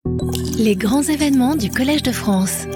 Les grands événements du Collège de France.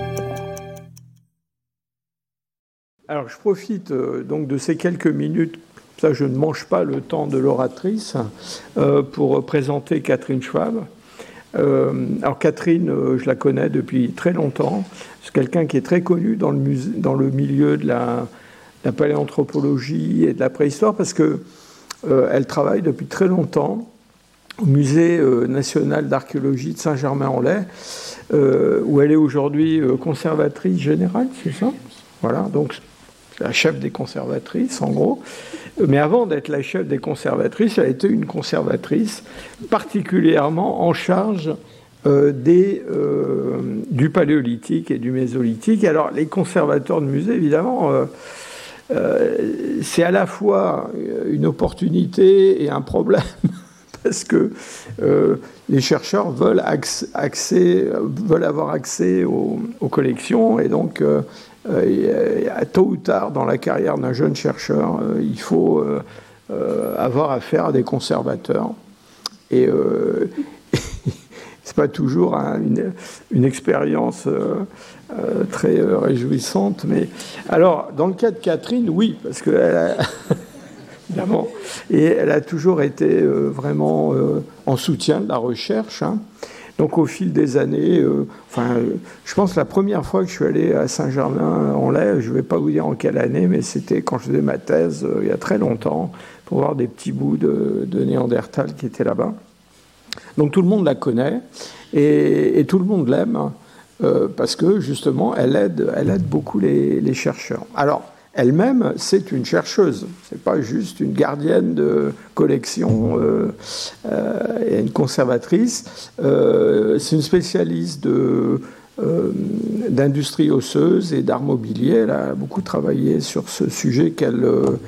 Alors, je profite donc de ces quelques minutes, ça je ne mange pas le temps de l'oratrice, pour présenter Catherine Schwab. Alors Catherine, je la connais depuis très longtemps. C'est quelqu'un qui est très connu dans le milieu de la paléanthropologie et de la préhistoire parce que elle travaille depuis très longtemps au Musée national d'archéologie de Saint-Germain-en-Laye, où elle est aujourd'hui conservatrice générale, c'est ça ? Voilà, donc la chef des conservatrices, en gros. Mais avant d'être la chef des conservatrices, elle a été une conservatrice particulièrement en charge du paléolithique et du mésolithique. Alors, les conservateurs de musées, évidemment, c'est à la fois une opportunité et un problème, parce que les chercheurs veulent avoir accès aux collections, et donc tôt ou tard dans la carrière d'un jeune chercheur, il faut avoir affaire à des conservateurs. Et c'est pas toujours une expérience très réjouissante. Mais alors, dans le cas de Catherine, oui, parce que évidemment, et elle a toujours été vraiment en soutien de la recherche. Donc au fil des années, je pense que la première fois que je suis allé à Saint-Germain-en-Laye, je ne vais pas vous dire en quelle année, mais c'était quand je faisais ma thèse, il y a très longtemps, pour voir des petits bouts de Néandertal qui étaient là-bas. Donc tout le monde la connaît, et tout le monde l'aime, parce que justement, elle aide beaucoup les chercheurs. Alors, elle-même, c'est une chercheuse, c'est pas juste une gardienne de collection et une conservatrice. C'est une spécialiste d'industrie osseuse et d'art mobilier. Elle a beaucoup travaillé sur ce sujet qu'elle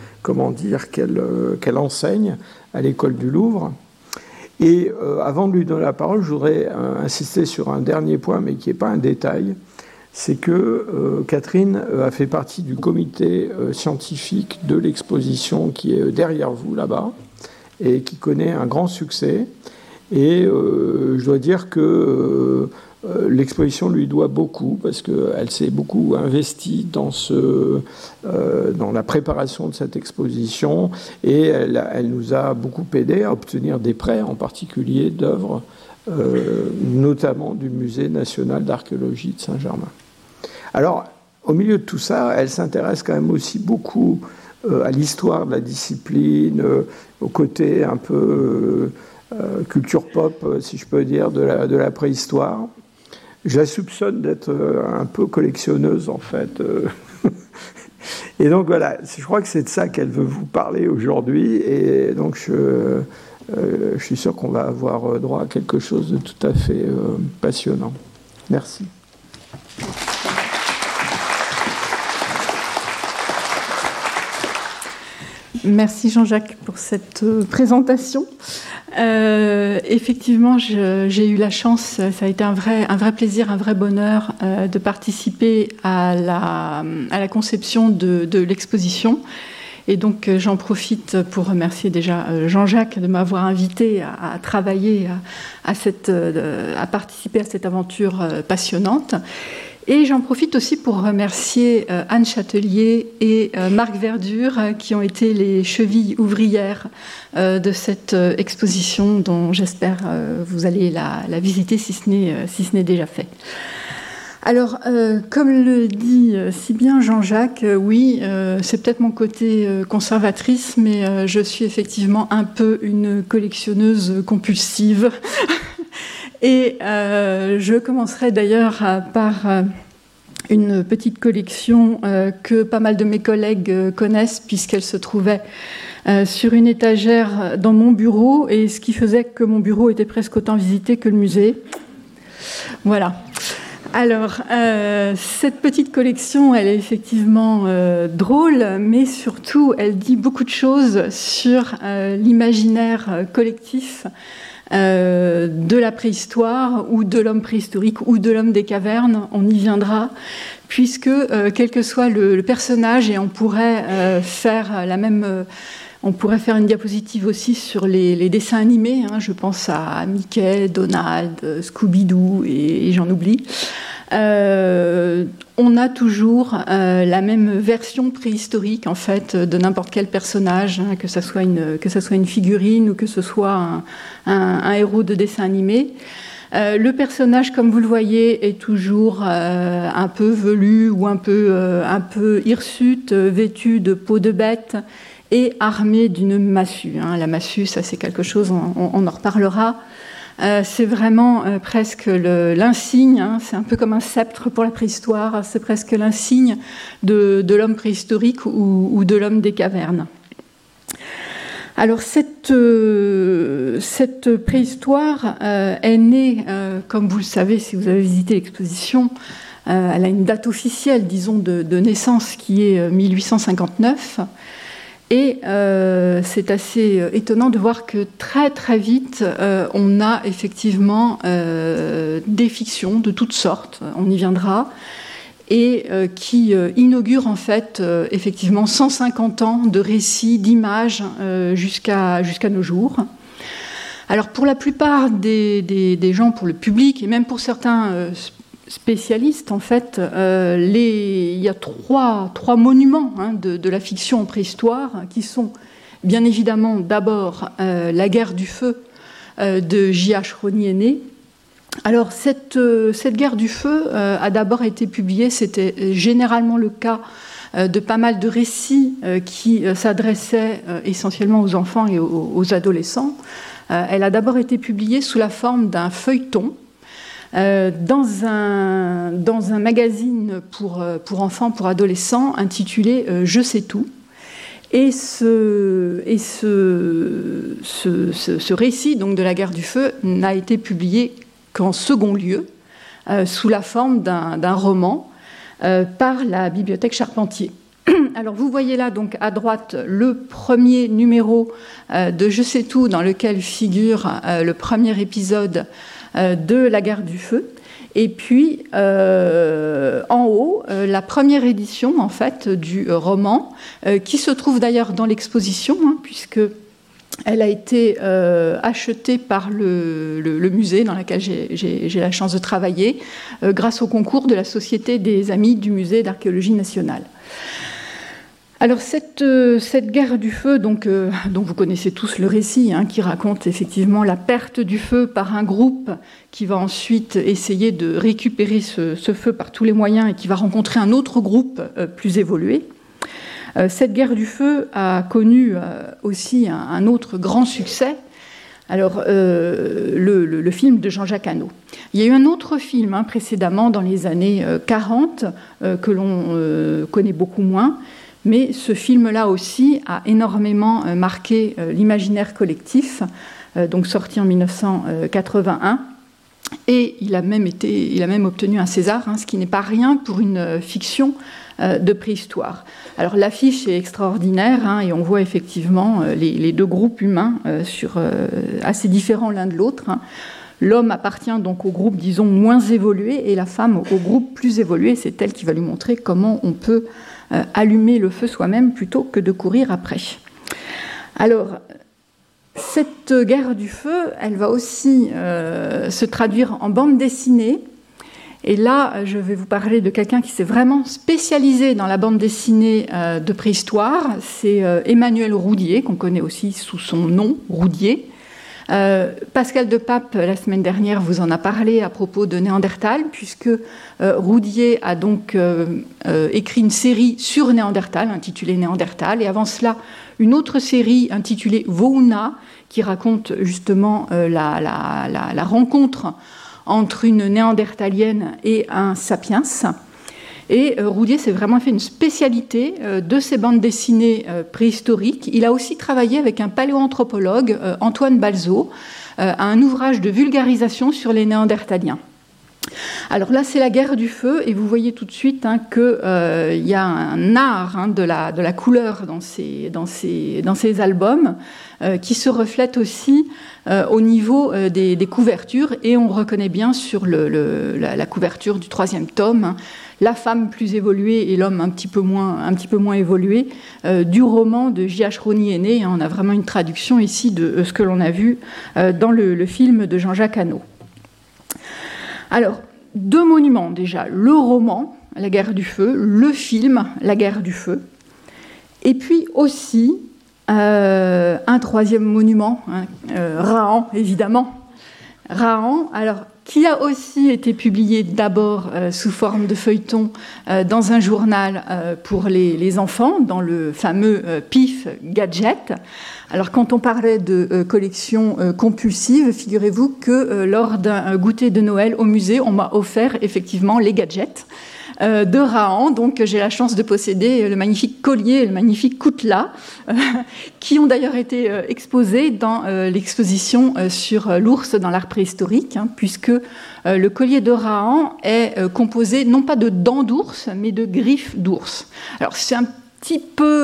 enseigne à l'école du Louvre. Et avant de lui donner la parole, je voudrais insister sur un dernier point, mais qui n'est pas un détail. C'est que Catherine a fait partie du comité scientifique de l'exposition qui est derrière vous, là-bas, et qui connaît un grand succès. Et je dois dire que l'exposition lui doit beaucoup, parce qu'elle s'est beaucoup investie dans la préparation de cette exposition, et elle nous a beaucoup aidé à obtenir des prêts, en particulier d'œuvres notamment du Musée national d'archéologie de Saint-Germain. Alors, au milieu de tout ça, elle s'intéresse quand même aussi beaucoup à l'histoire de la discipline, au côté un peu culture pop, si je peux dire, de la préhistoire. Je la soupçonne d'être un peu collectionneuse, en fait. Et donc voilà, je crois que c'est de ça qu'elle veut vous parler aujourd'hui, et donc je suis sûr qu'on va avoir droit à quelque chose de tout à fait passionnant. Merci. Merci Jean-Jacques pour cette présentation. Effectivement, j'ai eu la chance, ça a été un vrai plaisir, un vrai bonheur de participer à la conception de l'exposition. Et donc j'en profite pour remercier déjà Jean-Jacques de m'avoir invité à travailler, à participer à cette aventure passionnante. Et j'en profite aussi pour remercier Anne Châtelier et Marc Verdure, qui ont été les chevilles ouvrières de cette exposition, dont j'espère vous allez la visiter si ce n'est déjà fait. Alors, comme le dit si bien Jean-Jacques, oui, c'est peut-être mon côté conservatrice, mais je suis effectivement un peu une collectionneuse compulsive. Et je commencerai d'ailleurs par une petite collection que pas mal de mes collègues connaissent, puisqu'elle se trouvait sur une étagère dans mon bureau, et ce qui faisait que mon bureau était presque autant visité que le musée. Voilà. Alors, cette petite collection, elle est effectivement drôle, mais surtout, elle dit beaucoup de choses sur l'imaginaire collectif de la préhistoire, ou de l'homme préhistorique, ou de l'homme des cavernes. On y viendra, puisque quel que soit le personnage, et on pourrait faire la même On pourrait faire une diapositive aussi sur les dessins animés. Je pense à Mickey, Donald, Scooby-Doo et j'en oublie. On a toujours la même version préhistorique en fait de n'importe quel personnage, que ça soit une figurine ou que ce soit un héros de dessin animé. Le personnage, comme vous le voyez, est toujours un peu velu ou un peu hirsute, vêtu de peau de bête et armé d'une massue. La massue, ça c'est quelque chose, on en reparlera. C'est vraiment presque l'insigne, c'est un peu comme un sceptre pour la préhistoire, c'est presque l'insigne de l'homme préhistorique ou de l'homme des cavernes. Alors cette préhistoire est née, comme vous le savez si vous avez visité l'exposition, elle a une date officielle, disons, de naissance qui est 1859. Et c'est assez étonnant de voir que très très vite, on a effectivement des fictions de toutes sortes, on y viendra, et qui inaugurent en fait effectivement 150 ans de récits, d'images jusqu'à nos jours. Alors pour la plupart des gens, pour le public, et même pour certains spécialistes, en fait, il y a trois monuments de la fiction en préhistoire qui sont bien évidemment d'abord la guerre du feu de J.H. Rosny-Aîné. Alors cette guerre du feu a d'abord été publiée, c'était généralement le cas de pas mal de récits qui s'adressaient essentiellement aux enfants et aux adolescents. Elle a d'abord été publiée sous la forme d'un feuilleton dans un magazine pour enfants, pour adolescents, intitulé « Je sais tout ». Et ce récit donc, de la guerre du feu n'a été publié qu'en second lieu, sous la forme d'un roman par la Bibliothèque Charpentier. Alors vous voyez là donc à droite le premier numéro de Je sais tout, dans lequel figure le premier épisode de la guerre du feu, et puis en haut la première édition en fait du roman qui se trouve d'ailleurs dans l'exposition puisque elle a été achetée par le musée dans lequel j'ai la chance de travailler grâce au concours de la Société des Amis du Musée d'Archéologie nationale. Alors cette guerre du feu, donc, dont vous connaissez tous le récit, qui raconte effectivement la perte du feu par un groupe qui va ensuite essayer de récupérer ce feu par tous les moyens et qui va rencontrer un autre groupe plus évolué. Cette guerre du feu a connu aussi un autre grand succès. Alors, le film de Jean-Jacques Hano. Il y a eu un autre film précédemment, dans les années 40, que l'on connaît beaucoup moins. Mais ce film-là aussi a énormément marqué l'imaginaire collectif, donc sorti en 1981. Et il a même obtenu un César, ce qui n'est pas rien pour une fiction de préhistoire. Alors l'affiche est extraordinaire, et on voit effectivement les deux groupes humains assez différents l'un de l'autre. L'homme appartient donc au groupe, disons, moins évolué, et la femme au groupe plus évolué. C'est elle qui va lui montrer comment on peut allumer le feu soi-même plutôt que de courir après. Alors, cette guerre du feu, elle va aussi se traduire en bande dessinée. Et là, je vais vous parler de quelqu'un qui s'est vraiment spécialisé dans la bande dessinée de préhistoire. C'est Emmanuel Roudier, qu'on connaît aussi sous son nom, Roudier. Pascal Depape, la semaine dernière, vous en a parlé à propos de Néandertal, puisque Roudier a donc écrit une série sur Néandertal, intitulée Néandertal, et avant cela, une autre série intitulée Vouna, qui raconte justement la rencontre entre une néandertalienne et un sapiens. Et Roudier s'est vraiment fait une spécialité de ces bandes dessinées préhistoriques. Il a aussi travaillé avec un paléoanthropologue, Antoine Balzo, à un ouvrage de vulgarisation sur les Néandertaliens. Alors là, c'est la guerre du feu, et vous voyez tout de suite qu'il y a un art de la couleur dans ces albums qui se reflète aussi au niveau des couvertures, et on reconnaît bien sur la couverture du 3e tome la femme plus évoluée et l'homme un petit peu moins évolué du roman de J.H. Rony-Aîné. On a vraiment une traduction ici de ce que l'on a vu dans le film de Jean-Jacques Hano. Alors, 2 monuments déjà, le roman, La guerre du feu, le film, La guerre du feu, et puis aussi un 3e monument, Rahan, évidemment. Rahan, alors, qui a aussi été publié d'abord sous forme de feuilleton dans un journal pour les enfants, dans le fameux PIF Gadget. Alors, quand on parlait de collection compulsive, figurez-vous que lors d'un goûter de Noël au musée, on m'a offert effectivement les gadgets de Rahan. Donc, j'ai la chance de posséder le magnifique collier et le magnifique coutelas, qui ont d'ailleurs été exposés dans l'exposition sur l'ours dans l'art préhistorique, puisque le collier de Rahan est composé non pas de dents d'ours, mais de griffes d'ours. Alors, c'est un petit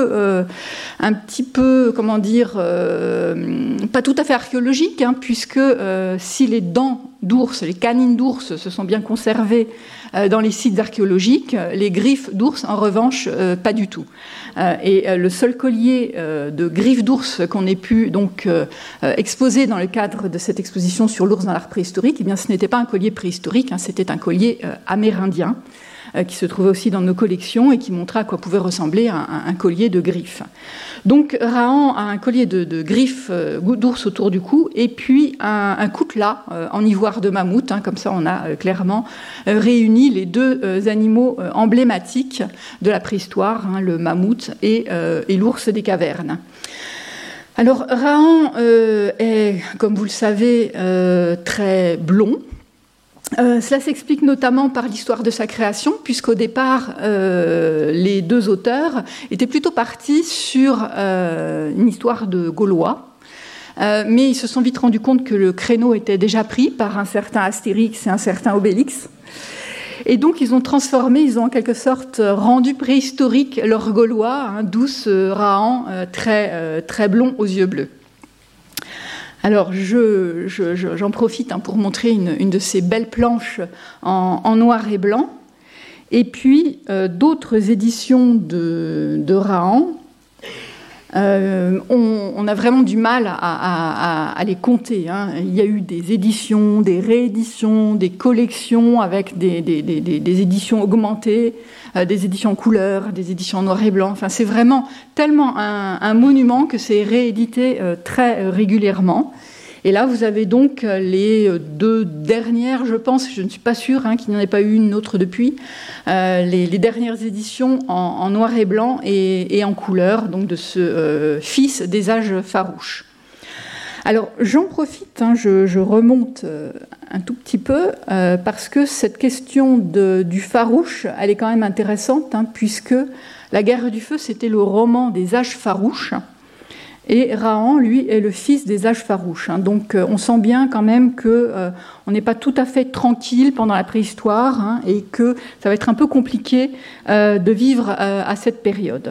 peu, comment dire, pas tout à fait archéologique, puisque si les dents d'ours, les canines d'ours se sont bien conservées dans les sites archéologiques, les griffes d'ours, en revanche, pas du tout. Et le seul collier de griffes d'ours qu'on ait pu donc exposer dans le cadre de cette exposition sur l'ours dans l'art préhistorique, eh bien, ce n'était pas un collier préhistorique, c'était un collier amérindien, qui se trouvait aussi dans nos collections et qui montrait à quoi pouvait ressembler un collier de griffes. Donc Rahan a un collier de griffes d'ours autour du cou et puis un coutelas en ivoire de mammouth. Comme ça, on a clairement réuni les 2 animaux emblématiques de la préhistoire, le mammouth et l'ours des cavernes. Alors Rahan est, comme vous le savez, très blond. Cela s'explique notamment par l'histoire de sa création, puisqu'au départ, les 2 auteurs étaient plutôt partis sur une histoire de Gaulois, mais ils se sont vite rendus compte que le créneau était déjà pris par un certain Astérix et un certain Obélix. Et donc, ils ont en quelque sorte rendu préhistorique leur Gaulois, d'où ce Rahan très blond aux yeux bleus. Alors, j'en profite pour montrer une de ces belles planches en noir et blanc. Et puis, d'autres éditions de Rahan. On a vraiment du mal à les compter. Il y a eu des éditions, des rééditions, des collections avec des éditions augmentées, des éditions en couleur, des éditions en noir et blanc. Enfin, c'est vraiment tellement un monument que c'est réédité très régulièrement. Et là, vous avez donc les 2 dernières, je pense, je ne suis pas sûre qu'il n'y en ait pas eu une autre depuis, les dernières éditions en noir et blanc et en couleur, donc de ce fils des âges farouches. Alors, j'en profite, je remonte un tout petit peu, parce que cette question du farouche, elle est quand même intéressante, puisque La guerre du feu, c'était le roman des âges farouches. Et Rahan, lui, est le fils des âges farouches. Donc on sent bien quand même qu'on n'est pas tout à fait tranquille pendant la préhistoire et que ça va être un peu compliqué de vivre à cette période.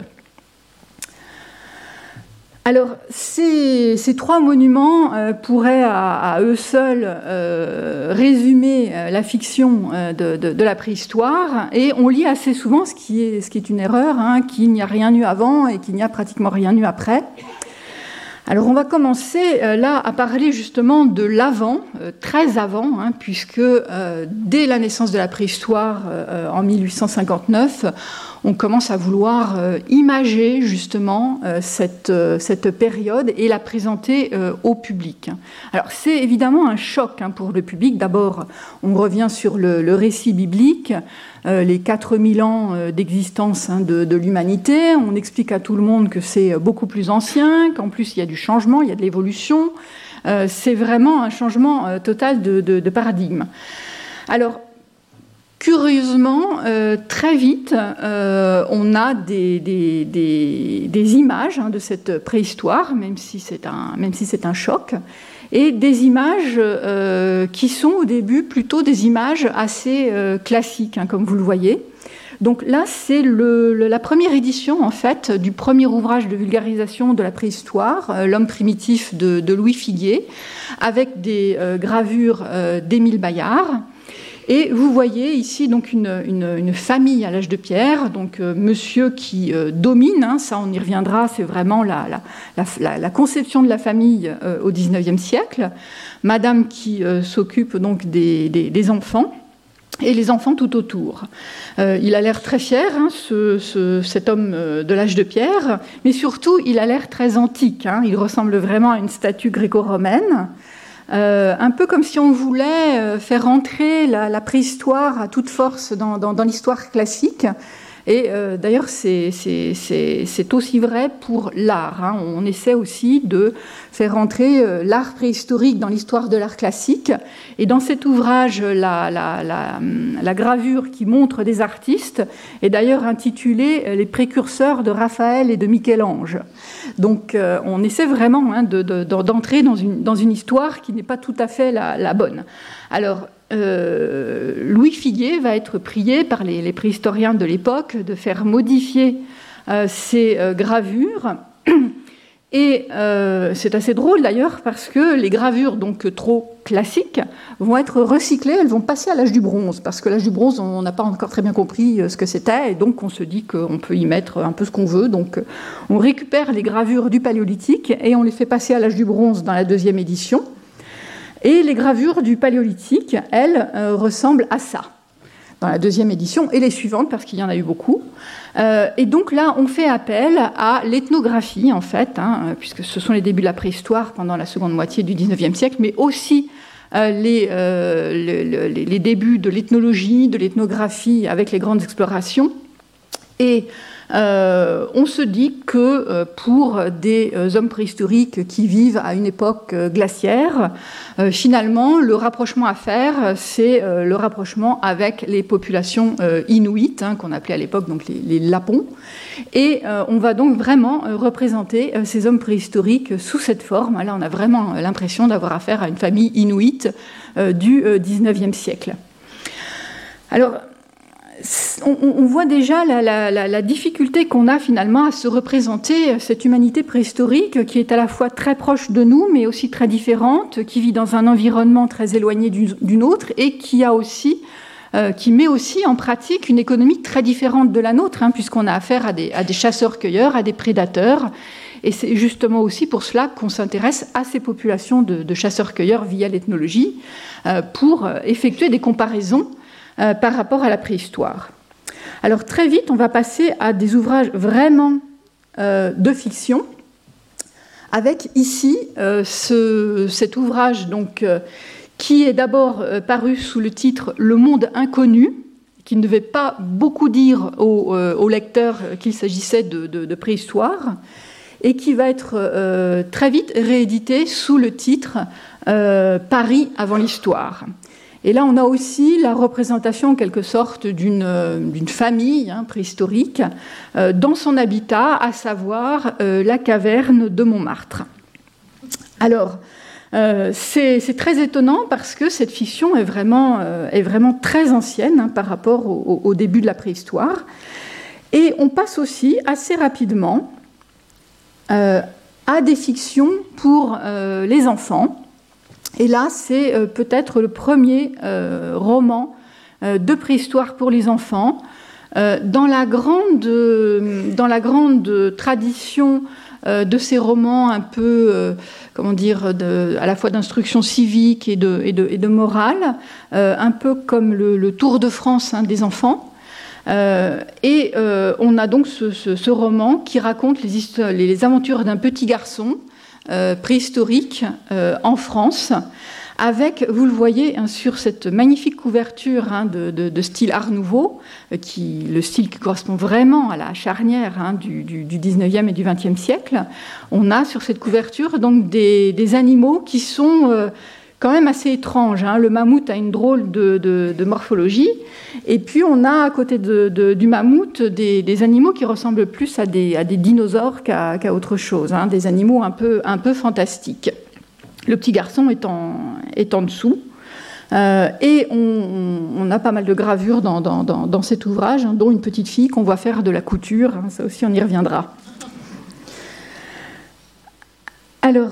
Alors, ces 3 monuments pourraient à eux seuls résumer la fiction de la préhistoire, et on lit assez souvent, ce qui est une erreur, qu'il n'y a rien eu avant et qu'il n'y a pratiquement rien eu après. Alors on va commencer là à parler justement de l'avant, très avant, puisque dès la naissance de la préhistoire en 1859, on commence à vouloir imager justement cette période et la présenter au public. Alors c'est évidemment un choc pour le public. D'abord, on revient sur le récit biblique, les 4000 ans d'existence de l'humanité. On explique à tout le monde que c'est beaucoup plus ancien, qu'en plus il y a du changement, il y a de l'évolution. C'est vraiment un changement total de paradigme. Alors, curieusement, très vite, on a des images de cette préhistoire, même si c'est un choc. et des images qui sont au début plutôt des images assez classiques, comme vous le voyez. Donc là, c'est la première édition, en fait, du premier ouvrage de vulgarisation de la préhistoire, L'homme primitif de Louis Figuier, avec des gravures d'Émile Bayard. Et vous voyez ici donc une famille à l'âge de pierre, donc monsieur qui domine, ça on y reviendra, c'est vraiment la conception de la famille au XIXe siècle, madame qui s'occupe donc des enfants, et les enfants tout autour. Il a l'air très fier, cet homme de l'âge de pierre, mais surtout il a l'air très antique, il ressemble vraiment à une statue gréco-romaine, un peu comme si on voulait faire entrer la préhistoire à toute force dans l'histoire classique. Et d'ailleurs, c'est aussi vrai pour l'art. On essaie aussi de faire entrer l'art préhistorique dans l'histoire de l'art classique. Et dans cet ouvrage, la gravure qui montre des artistes est d'ailleurs intitulée « Les précurseurs de Raphaël et de Michel-Ange ». Donc on essaie vraiment d'entrer dans une histoire qui n'est pas tout à fait la bonne. Alors, Louis Figuier va être prié par les préhistoriens de l'époque de faire modifier ces gravures. Et c'est assez drôle d'ailleurs parce que les gravures donc trop classiques vont être recyclées, elles vont passer à l'âge du bronze, parce que l'âge du bronze, on n'a pas encore très bien compris ce que c'était, et donc on se dit qu'on peut y mettre un peu ce qu'on veut. Donc on récupère les gravures du paléolithique et on les fait passer à l'âge du bronze dans la deuxième édition. Et les gravures du paléolithique, elles, ressemblent à ça, dans la deuxième édition, et les suivantes, parce qu'il y en a eu beaucoup. Et donc là, on fait appel à l'ethnographie, en fait, puisque ce sont les débuts de la préhistoire pendant la seconde moitié du XIXe siècle, mais aussi les débuts de l'ethnologie, de l'ethnographie avec les grandes explorations. Et on se dit que pour des hommes préhistoriques qui vivent à une époque glaciaire, finalement, le rapprochement à faire, c'est le rapprochement avec les populations inuites, qu'on appelait à l'époque donc les Lapons. Et on va donc vraiment représenter ces hommes préhistoriques sous cette forme. Là, on a vraiment l'impression d'avoir affaire à une famille inuite du XIXe siècle. Alors, on voit déjà la difficulté qu'on a finalement à se représenter cette humanité préhistorique qui est à la fois très proche de nous, mais aussi très différente, qui vit dans un environnement très éloigné d'une autre et qui met aussi en pratique une économie très différente de la nôtre, puisqu'on a affaire à des chasseurs-cueilleurs, à des prédateurs. Et c'est justement aussi pour cela qu'on s'intéresse à ces populations de chasseurs-cueilleurs via l'ethnologie, pour effectuer des comparaisons par rapport à la préhistoire. Alors très vite, on va passer à des ouvrages vraiment de fiction, avec ici cet ouvrage donc, qui est d'abord paru sous le titre « Le monde inconnu », qui ne devait pas beaucoup dire aux lecteurs qu'il s'agissait de préhistoire, et qui va être très vite réédité sous le titre « Paris avant l'histoire ». Et là, on a aussi la représentation, en quelque sorte, d'une famille préhistorique dans son habitat, à savoir la caverne de Montmartre. Alors, c'est très étonnant parce que cette fiction est vraiment très ancienne par rapport au début de la préhistoire. Et on passe aussi assez rapidement à des fictions pour les enfants. Et là, c'est peut-être le premier roman de préhistoire pour les enfants. Dans la grande tradition de ces romans un peu, à la fois d'instruction civique et de morale, un peu comme le Tour de France des enfants. Et on a donc ce roman qui raconte les aventures d'un petit garçon préhistorique en France, avec, vous le voyez, sur cette magnifique couverture de style Art Nouveau, le style qui correspond vraiment à la charnière du 19e et du 20e siècle. On a sur cette couverture donc des animaux qui sont quand même assez étranges. Le mammouth a une drôle de morphologie, et puis on a à côté du mammouth des animaux qui ressemblent plus à des dinosaures qu'à autre chose, des animaux un peu fantastiques. Le petit garçon est en dessous. Et on a pas mal de gravures dans cet ouvrage, hein, dont une petite fille qu'on voit faire de la couture. Hein, ça aussi, on y reviendra. Alors,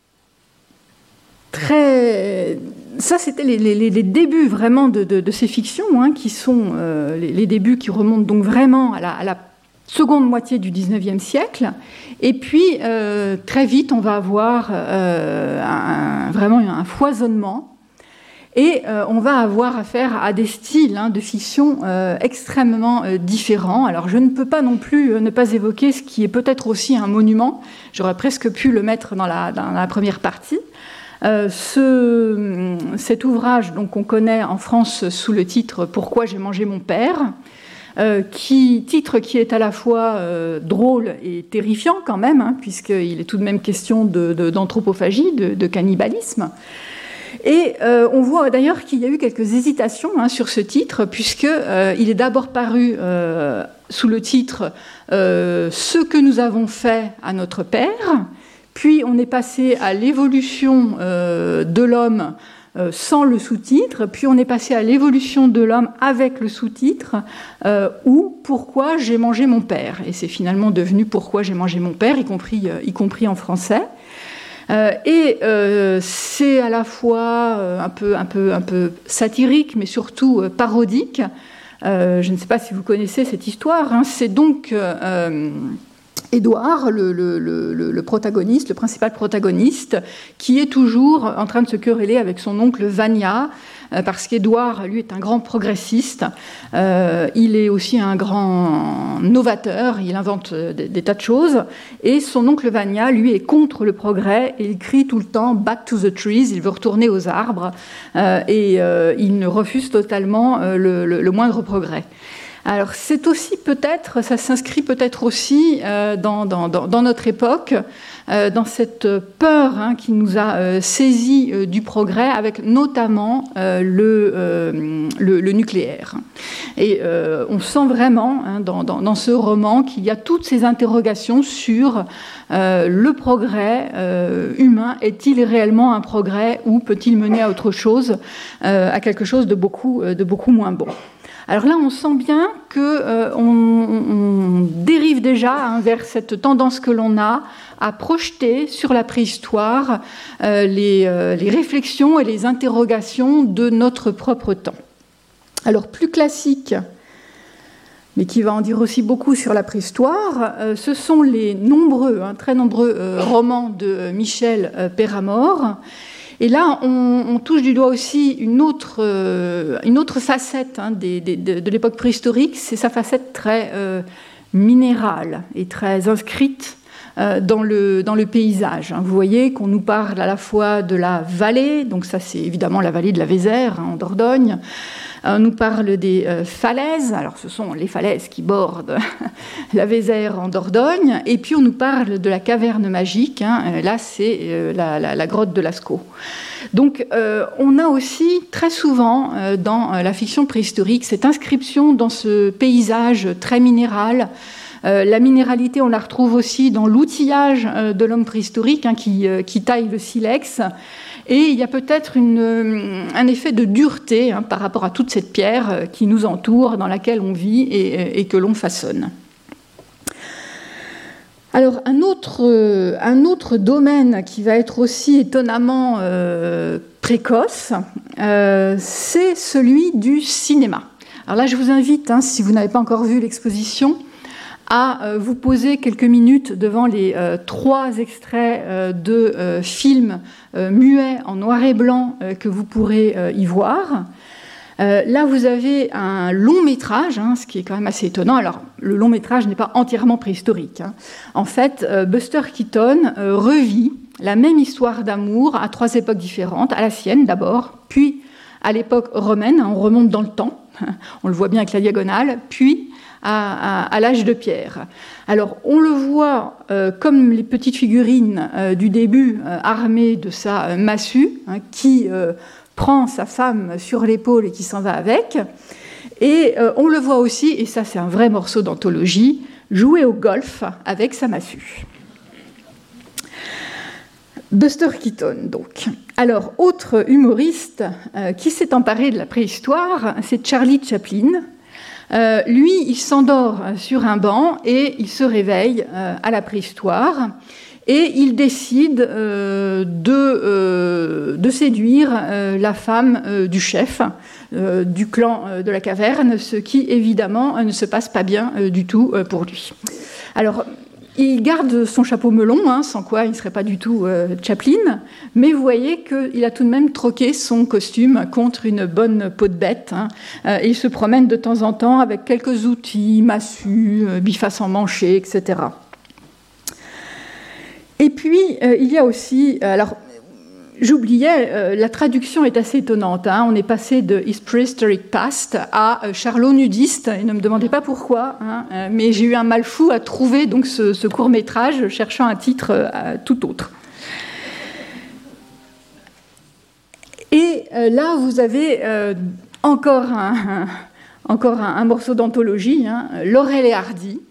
ça, c'était les débuts vraiment de ces fictions, hein, qui sont les débuts qui remontent donc vraiment à la seconde moitié du XIXe siècle. Et puis, très vite, on va avoir vraiment un foisonnement. Et on va avoir affaire à des styles, hein, de fiction extrêmement différents. Alors je ne peux pas non plus ne pas évoquer ce qui est peut-être aussi un monument. J'aurais presque pu le mettre dans la première partie. Cet ouvrage, donc, qu'on connaît en France sous le titre « Pourquoi j'ai mangé mon père », titre qui est à la fois drôle et terrifiant quand même, hein, puisqu'il est tout de même question d'anthropophagie, de cannibalisme. Et on voit d'ailleurs qu'il y a eu quelques hésitations, hein, sur ce titre, puisqu'il est d'abord paru sous le titre « Ce que nous avons fait à notre père », puis on est passé à l'évolution de l'homme sans le sous-titre, puis on est passé à l'évolution de l'homme avec le sous-titre, ou « Pourquoi j'ai mangé mon père ». Et c'est finalement devenu « Pourquoi j'ai mangé mon père », y compris en français. C'est à la fois un peu satirique, mais surtout parodique. Je ne sais pas si vous connaissez cette histoire, hein. C'est donc Édouard, le protagoniste, le principal protagoniste, qui est toujours en train de se quereller avec son oncle Vania, parce qu'Édouard, lui, est un grand progressiste. Il est aussi un grand novateur, il invente des tas de choses. Et son oncle Vania, lui, est contre le progrès, et il crie tout le temps « Back to the trees », il veut retourner aux arbres, et il refuse totalement le moindre progrès. Alors c'est aussi peut-être, ça s'inscrit peut-être aussi dans notre époque, dans cette peur, hein, qui nous a saisi du progrès, avec notamment le nucléaire. Et on sent vraiment, hein, dans ce roman, qu'il y a toutes ces interrogations sur le progrès humain. Est-il réellement un progrès, ou peut-il mener à autre chose, à quelque chose de beaucoup moins bon? Alors là, on sent bien qu'on dérive déjà, hein, vers cette tendance que l'on a à projeter sur la préhistoire les réflexions et les interrogations de notre propre temps. Alors, plus classique, mais qui va en dire aussi beaucoup sur la préhistoire, ce sont les très nombreux romans de Michel Péramore. Et là, on touche du doigt aussi une autre facette, hein, de l'époque préhistorique, c'est sa facette très minérale et très inscrite dans le paysage. Vous voyez qu'on nous parle à la fois de la vallée, donc ça c'est évidemment la vallée de la Vézère, hein, en Dordogne. On nous parle des falaises, alors ce sont les falaises qui bordent la Vézère en Dordogne, et puis on nous parle de la caverne magique, hein, là c'est la grotte de Lascaux. Donc on a aussi très souvent dans la fiction préhistorique cette inscription dans ce paysage très minéral. La minéralité, on la retrouve aussi dans l'outillage de l'homme préhistorique, hein, qui taille le silex. Et il y a peut-être un effet de dureté, hein, par rapport à toute cette pierre qui nous entoure, dans laquelle on vit et que l'on façonne. Alors, un autre domaine qui va être aussi étonnamment précoce, c'est celui du cinéma. Alors là, je vous invite, hein, si vous n'avez pas encore vu l'exposition, à vous poser quelques minutes devant les 3 extraits de films muets en noir et blanc que vous pourrez y voir. Là, vous avez un long métrage, hein, ce qui est quand même assez étonnant. Alors, le long métrage n'est pas entièrement préhistorique, hein. En fait, Buster Keaton revit la même histoire d'amour à 3 époques différentes, à la sienne d'abord, puis à l'époque romaine, hein, on remonte dans le temps, on le voit bien avec la diagonale, puis à l'âge de pierre. Alors, on le voit comme les petites figurines du début, armées de sa massue, hein, qui prend sa femme sur l'épaule et qui s'en va avec. Et on le voit aussi, et ça c'est un vrai morceau d'anthologie, jouer au golf avec sa massue. Buster Keaton, donc. Alors, autre humoriste qui s'est emparé de la préhistoire, c'est Charlie Chaplin. Lui, il s'endort sur un banc et il se réveille à la préhistoire et il décide de séduire la femme du chef du clan de la caverne, ce qui évidemment ne se passe pas bien du tout pour lui. Alors, il garde son chapeau melon, sans quoi il ne serait pas du tout Chaplin, mais vous voyez qu'il a tout de même troqué son costume contre une bonne peau de bête. Et il se promène de temps en temps avec quelques outils, massues, bifaces emmanchées, etc. Et puis, il y a aussi... Alors, j'oubliais, la traduction est assez étonnante. On est passé de His Prehistoric Past à Charlot nudiste. Et ne me demandez pas pourquoi, mais j'ai eu un mal fou à trouver donc, ce court-métrage, cherchant un titre tout autre. Et là, vous avez encore un morceau d'anthologie, Laurel et Hardy,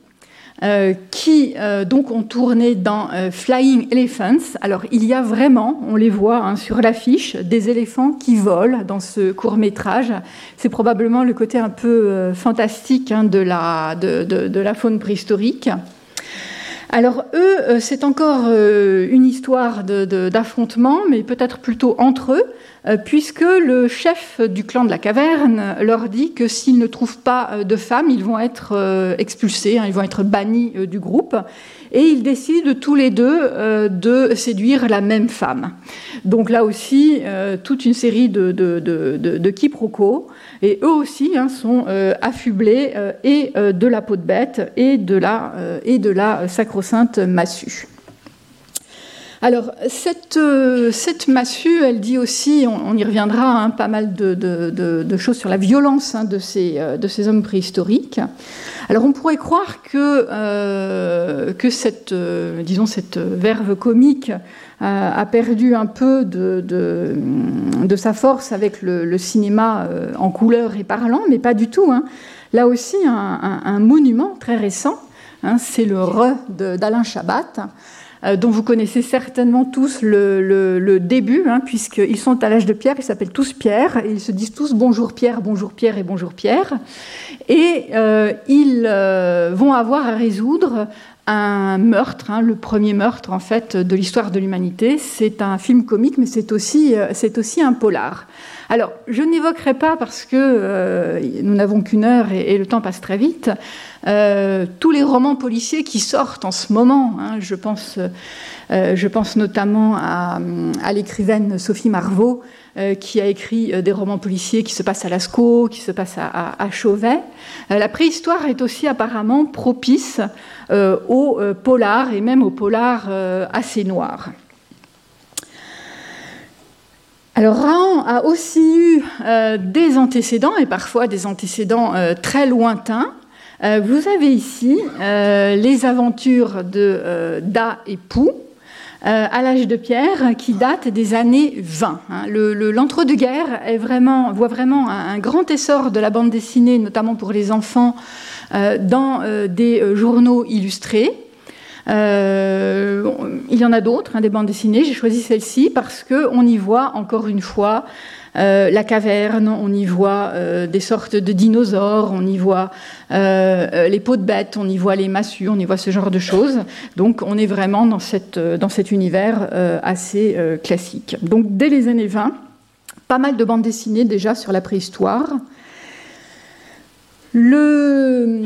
qui donc ont tourné dans Flying Elephants. Alors il y a vraiment, on les voit sur l'affiche, des éléphants qui volent dans ce court-métrage. C'est probablement le côté un peu fantastique de la faune préhistorique. Alors eux, c'est encore une histoire d'affrontement, mais peut-être plutôt entre eux, puisque le chef du clan de la caverne leur dit que s'ils ne trouvent pas de femmes, ils vont être expulsés, ils vont être bannis du groupe, et ils décident tous les deux de séduire la même femme. Donc là aussi, toute une série de quiproquos, et eux aussi sont affublés et de la peau de bête et de la sacro-sainte massue. Alors, cette massue, elle dit aussi, on y reviendra, pas mal de choses sur la violence de ces hommes préhistoriques. Alors, on pourrait croire que cette verve comique a perdu un peu de sa force avec le cinéma en couleur et parlant, mais pas du tout. Là aussi, un monument très récent, c'est le Re d'Alain Chabat, dont vous connaissez certainement tous le début, puisqu'ils sont à l'âge de Pierre, ils s'appellent tous Pierre, et ils se disent tous bonjour Pierre et bonjour Pierre. Et ils vont avoir à résoudre un meurtre, le premier meurtre en fait de l'histoire de l'humanité. C'est un film comique, mais c'est aussi un polar. Alors, je n'évoquerai pas, parce que nous n'avons qu'une heure et le temps passe très vite, tous les romans policiers qui sortent en ce moment. Je pense notamment à l'écrivaine Sophie Marvaux, qui a écrit des romans policiers qui se passent à Lascaux, qui se passent à Chauvet. La préhistoire est aussi apparemment propice aux polars, et même aux polars assez noirs. Alors Rahan a aussi eu des antécédents, et parfois des antécédents très lointains. Vous avez ici les aventures de Da et Pou, à l'âge de Pierre, qui date des années 20. L'entre-deux-guerres voit vraiment un grand essor de la bande dessinée, notamment pour les enfants, dans des journaux illustrés. Il y en a d'autres, des bandes dessinées. J'ai choisi celle-ci parce qu'on y voit, encore une fois, la caverne, on y voit des sortes de dinosaures, on y voit les peaux de bêtes, on y voit les massues, on y voit ce genre de choses. Donc on est vraiment dans cet univers assez classique. Donc dès les années 20, pas mal de bandes dessinées déjà sur la préhistoire. Le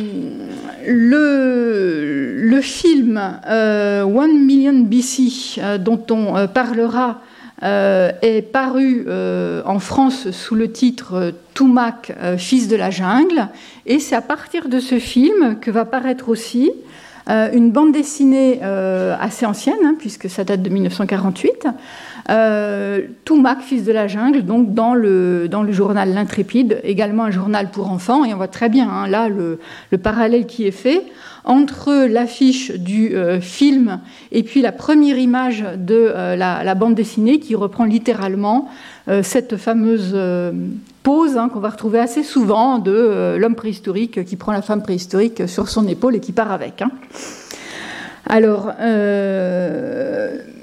film One Million BC, dont on parlera, est paru en France sous le titre Tumak, fils de la jungle, et c'est à partir de ce film que va paraître aussi une bande dessinée assez ancienne, puisque ça date de 1948, Tumak, fils de la jungle, donc dans le journal L'Intrépide, également un journal pour enfants, et on voit très bien là le parallèle qui est fait entre l'affiche du film et puis la première image de la bande dessinée, qui reprend littéralement cette fameuse pose qu'on va retrouver assez souvent de l'homme préhistorique qui prend la femme préhistorique sur son épaule et qui part avec. Alors,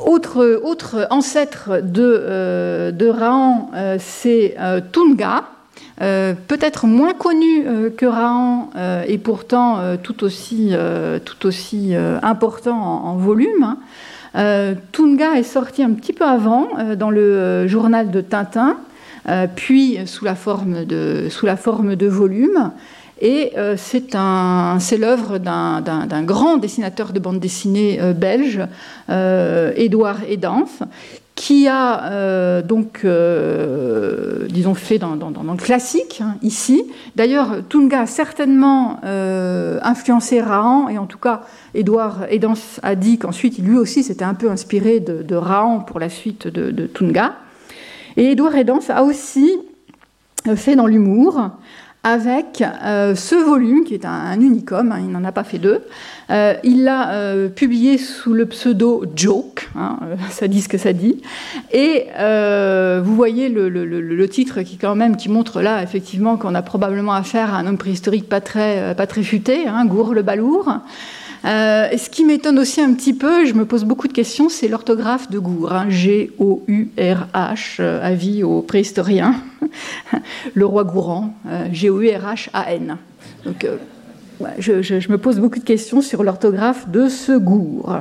Autre ancêtre de Rahan, c'est Tunga, peut-être moins connu que Rahan et pourtant tout aussi important en volume. Tunga est sorti un petit peu avant dans le journal de Tintin, puis sous la forme de volume. Et c'est l'œuvre d'un grand dessinateur de bande dessinée belge, Édouard Edanse, qui a disons, fait dans le classique, hein, ici. D'ailleurs, Tunga a certainement influencé Rahan, et en tout cas, Édouard Edanse a dit qu'ensuite, lui aussi, s'était un peu inspiré de Rahan pour la suite de Tunga. Et Édouard Edanse a aussi fait dans l'humour, avec ce volume, qui est un unicum, hein, il n'en a pas fait deux. Il l'a publié sous le pseudo Joke, hein, ça dit ce que ça dit. Et vous voyez le titre qui montre là, effectivement, qu'on a probablement affaire à un homme préhistorique pas très futé, hein, Gour le Balourd. Et ce qui m'étonne aussi un petit peu, je me pose beaucoup de questions, c'est l'orthographe de Gour, hein, G-O-U-R-H, avis aux préhistoriens, le roi Gouran, G-O-U-R-H-A-N. Donc, je me pose beaucoup de questions sur l'orthographe de ce Gour.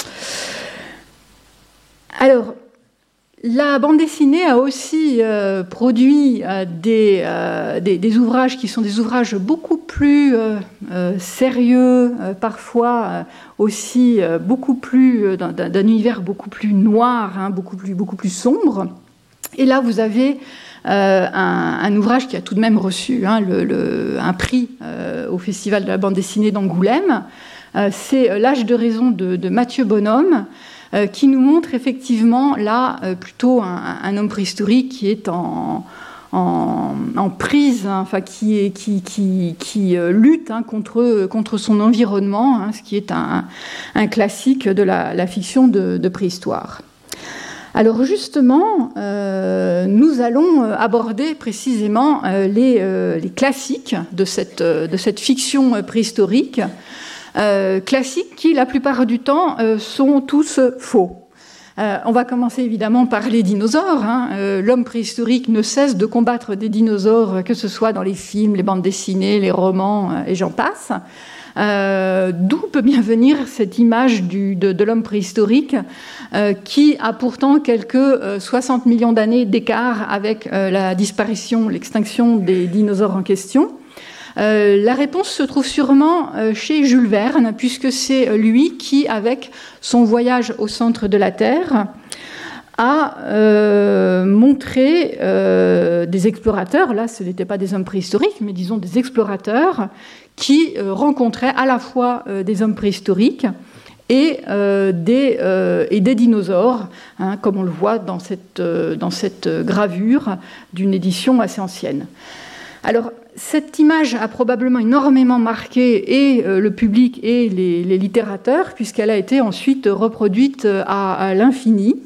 Alors, la bande dessinée a aussi produit des ouvrages qui sont des ouvrages beaucoup plus sérieux, parfois aussi beaucoup plus d'un univers beaucoup plus noir, hein, beaucoup plus sombre. Et là, vous avez un ouvrage qui a tout de même reçu hein, un prix au Festival de la bande dessinée d'Angoulême. C'est L'âge de raison de Mathieu Bonhomme, qui nous montre effectivement là plutôt un homme préhistorique qui est en prise, hein, enfin qui lutte hein, contre son environnement, hein, ce qui est un classique de la fiction de préhistoire. Alors justement, nous allons aborder précisément les classiques de cette fiction préhistorique, classiques qui, la plupart du temps, sont tous faux. On va commencer évidemment par les dinosaures. Hein. L'homme préhistorique ne cesse de combattre des dinosaures, que ce soit dans les films, les bandes dessinées, les romans, et j'en passe. D'où peut bien venir cette image de l'homme préhistorique qui a pourtant quelques 60 millions d'années d'écart avec la disparition, l'extinction des dinosaures en question. La réponse se trouve sûrement chez Jules Verne, puisque c'est lui qui, avec son voyage au centre de la Terre, a montré des explorateurs, là ce n'étaient pas des hommes préhistoriques, mais disons des explorateurs, qui rencontraient à la fois des hommes préhistoriques et des dinosaures, hein, comme on le voit dans cette gravure d'une édition assez ancienne. Alors, cette image a probablement énormément marqué et le public et les littérateurs, puisqu'elle a été ensuite reproduite à l'infini,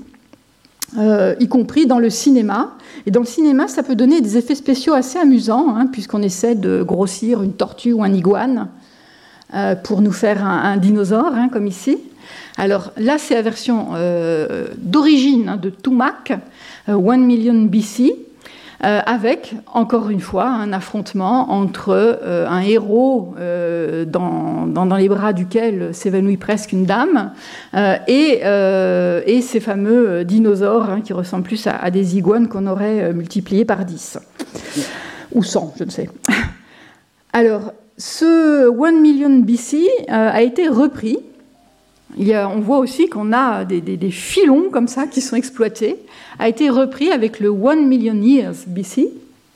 y compris dans le cinéma. Et dans le cinéma, ça peut donner des effets spéciaux assez amusants, hein, puisqu'on essaie de grossir une tortue ou un iguane pour nous faire un dinosaure, hein, comme ici. Alors là, c'est la version d'origine hein, de Tumak, 1 million BC, avec, encore une fois, un affrontement entre un héros dans les bras duquel s'évanouit presque une dame et ces fameux dinosaures hein, qui ressemblent plus à des iguanes qu'on aurait multipliés par 10. Ou 100, je ne sais. Alors, ce 1 million BC a été repris. On voit aussi qu'on a des filons comme ça qui sont exploités, a été repris avec le 1 million years BC,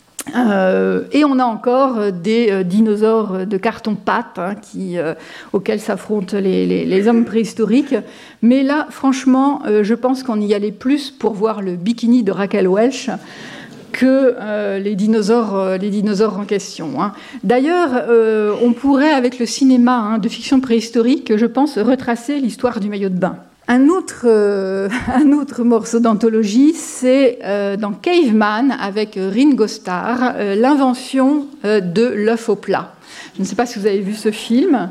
et on a encore des dinosaures de carton-pâte hein, auxquels s'affrontent les hommes préhistoriques. Mais là, franchement, je pense qu'on y allait plus pour voir le bikini de Raquel Welch que les dinosaures en question. Hein. D'ailleurs, on pourrait, avec le cinéma hein, de fiction préhistorique, je pense, retracer l'histoire du maillot de bain. Un autre morceau d'anthologie, c'est dans Caveman, avec Ringo Starr, l'invention de l'œuf au plat. Je ne sais pas si vous avez vu ce film.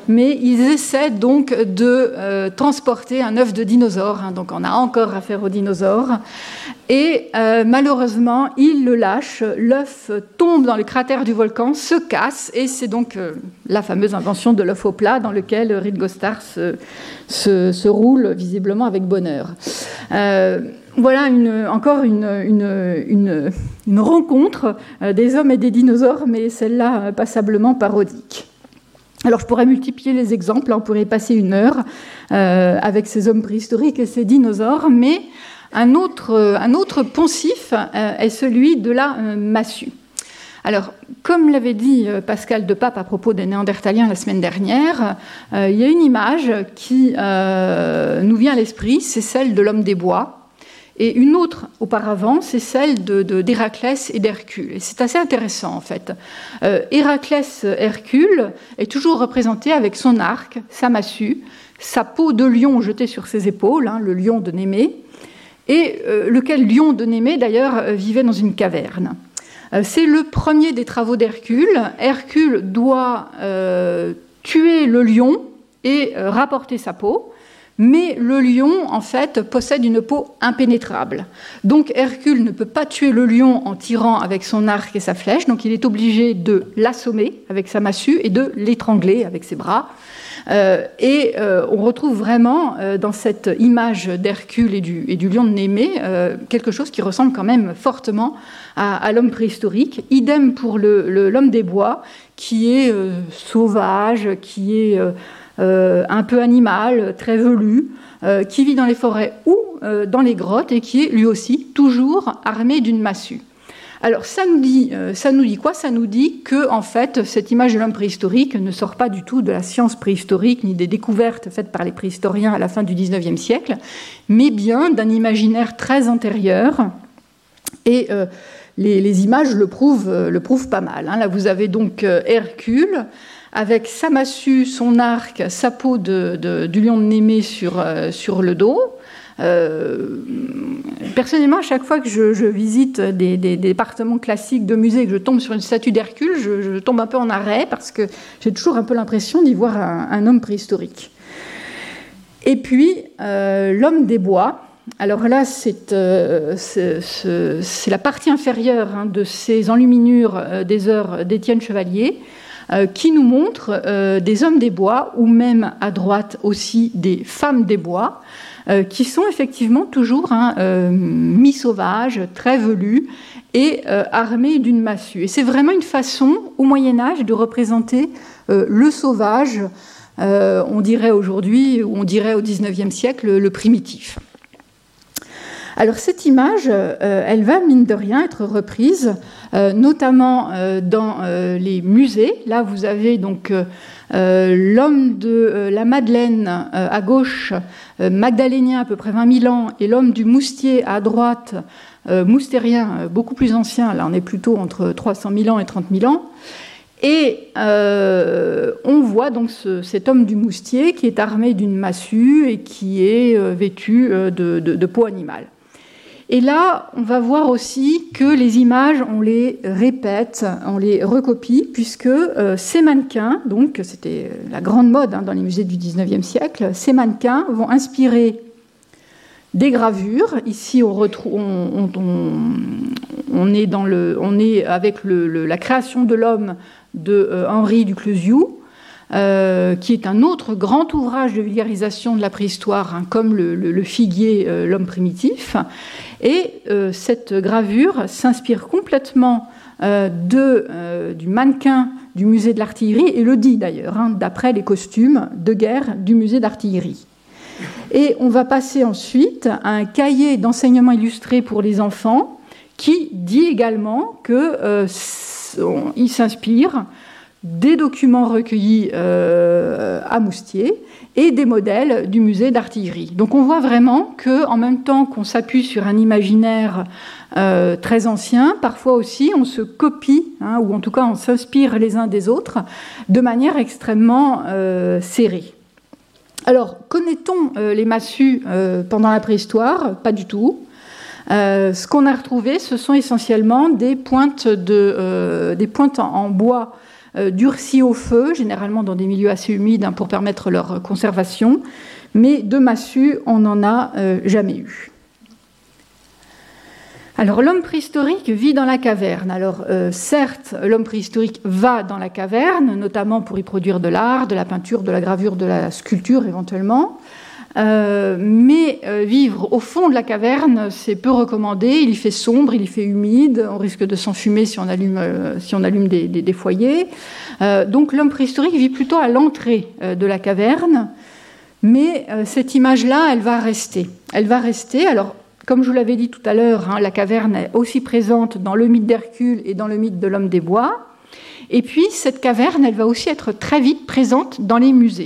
mais ils essaient donc de transporter un œuf de dinosaure. Donc on a encore affaire aux dinosaures. Et malheureusement, ils le lâchent. L'œuf tombe dans le cratère du volcan, se casse, et c'est donc la fameuse invention de l'œuf au plat dans lequel Ringo Starr se roule visiblement avec bonheur. Voilà encore une rencontre des hommes et des dinosaures, mais celle-là passablement parodique. Alors je pourrais multiplier les exemples, on pourrait passer 1 heure avec ces hommes préhistoriques et ces dinosaures, mais un autre poncif est celui de la massue. Alors, comme l'avait dit Pascal de Pape à propos des Néandertaliens la semaine dernière, il y a une image qui nous vient à l'esprit, c'est celle de l'homme des bois. Et une autre auparavant, c'est celle d'Héraclès et d'Hercule. Et c'est assez intéressant, en fait. Héraclès Hercule est toujours représenté avec son arc, sa massue, sa peau de lion jetée sur ses épaules, le lion de Némée, et lequel lion de Némée, d'ailleurs, vivait dans une caverne. C'est le premier des travaux d'Hercule. Hercule doit tuer le lion et rapporter sa peau. Mais le lion, en fait, possède une peau impénétrable. Donc Hercule ne peut pas tuer le lion en tirant avec son arc et sa flèche, donc il est obligé de l'assommer avec sa massue et de l'étrangler avec ses bras. On retrouve vraiment dans cette image d'Hercule et du lion de Némée quelque chose qui ressemble quand même fortement à l'homme préhistorique. Idem pour l'homme des bois, qui est sauvage, qui est un peu animal, très velu, qui vit dans les forêts ou dans les grottes et qui est lui aussi toujours armé d'une massue. Alors ça nous dit quoi ? Ça nous dit que en fait cette image de l'homme préhistorique ne sort pas du tout de la science préhistorique ni des découvertes faites par les préhistoriens à la fin du XIXe siècle, mais bien d'un imaginaire très antérieur. Et les images le prouvent pas mal. Là vous avez donc Hercule avec sa massue, son arc, sa peau du lion de Némée sur le dos. Personnellement, à chaque fois que je visite des départements classiques de musées et que je tombe sur une statue d'Hercule, je tombe un peu en arrêt parce que j'ai toujours un peu l'impression d'y voir un homme préhistorique. Et puis, l'homme des bois. Alors là, c'est la partie inférieure de ces enluminures des œuvres d'Étienne Chevalier, qui nous montre des hommes des bois, ou même à droite aussi des femmes des bois, qui sont effectivement toujours mi-sauvages, très velus et armés d'une massue. Et c'est vraiment une façon, au Moyen-Âge, de représenter le sauvage, on dirait aujourd'hui, ou on dirait au XIXe siècle, le primitif. Alors cette image, elle va mine de rien être reprise, notamment dans les musées. Là, vous avez donc l'homme de la Madeleine à gauche, magdalénien à peu près 20 000 ans, et l'homme du Moustier à droite, moustérien beaucoup plus ancien. Là, on est plutôt entre 300 000 ans et 30 000 ans. Et on voit donc cet homme du Moustier qui est armé d'une massue et qui est vêtu de peau animale. Et là, on va voir aussi que les images, on les répète, on les recopie, puisque ces mannequins, donc c'était la grande mode dans les musées du XIXe siècle, ces mannequins vont inspirer des gravures. Ici, on est avec la création de l'homme de Henri du Clesiou, qui est un autre grand ouvrage de vulgarisation de la préhistoire, comme le Figuier, l'homme primitif. Et cette gravure s'inspire complètement du mannequin du musée de l'artillerie, et le dit d'ailleurs, d'après les costumes de guerre du musée d'artillerie. Et on va passer ensuite à un cahier d'enseignement illustré pour les enfants qui dit également qu'il s'inspire des documents recueillis à Moustier et des modèles du musée d'artillerie. Donc on voit vraiment qu'en même temps qu'on s'appuie sur un imaginaire très ancien, parfois aussi on se copie, ou en tout cas on s'inspire les uns des autres de manière extrêmement serrée. Alors, connaît-on les massues pendant la préhistoire ? Pas du tout. Ce qu'on a retrouvé, ce sont essentiellement des pointes en bois durcis au feu, généralement dans des milieux assez humides pour permettre leur conservation, mais de massue, on n'en a jamais eu. Alors l'homme préhistorique vit dans la caverne. Alors certes, l'homme préhistorique va dans la caverne, notamment pour y produire de l'art, de la peinture, de la gravure, de la sculpture éventuellement. Mais vivre au fond de la caverne, c'est peu recommandé. Il y fait sombre, il y fait humide, on risque de s'enfumer si on allume des foyers. Donc l'homme préhistorique vit plutôt à l'entrée de la caverne. Mais cette image-là, elle va rester. Elle va rester. Alors, comme je vous l'avais dit tout à l'heure, la caverne est aussi présente dans le mythe d'Hercule et dans le mythe de l'homme des bois. Et puis, cette caverne, elle va aussi être très vite présente dans les musées.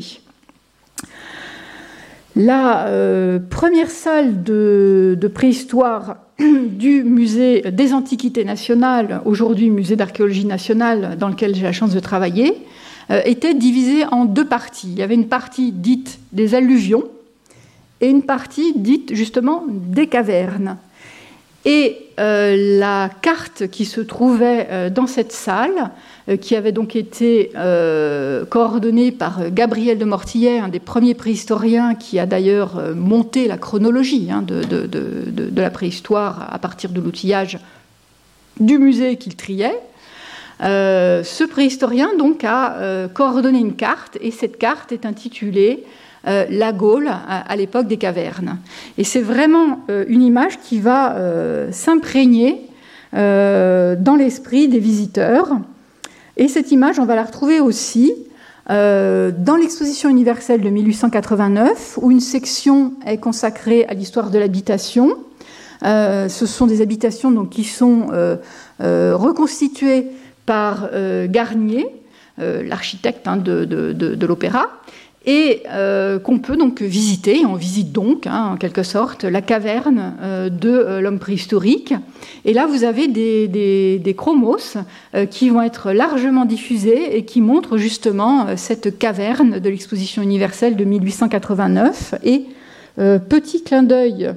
La première salle de préhistoire du musée des Antiquités nationales, aujourd'hui musée d'archéologie nationale, dans lequel j'ai la chance de travailler, était divisée en deux parties. Il y avait une partie dite des alluvions et une partie dite justement des cavernes. Et la carte qui se trouvait dans cette salle, qui avait donc été coordonnée par Gabriel de Mortillet, un des premiers préhistoriens qui a d'ailleurs monté la chronologie de la préhistoire à partir de l'outillage du musée qu'il triait. Ce préhistorien donc a coordonné une carte, et cette carte est intitulée la Gaule à l'époque des cavernes. Et c'est vraiment une image qui va s'imprégner dans l'esprit des visiteurs. Et cette image, on va la retrouver aussi dans l'exposition universelle de 1889, où une section est consacrée à l'histoire de l'habitation. Ce sont des habitations donc, qui sont reconstituées par Garnier, l'architecte de l'opéra, et qu'on peut donc visiter. On visite donc, en quelque sorte, la caverne de l'homme préhistorique. Et là, vous avez des chromos qui vont être largement diffusés et qui montrent justement cette caverne de l'exposition universelle de 1889. Et petit clin d'œil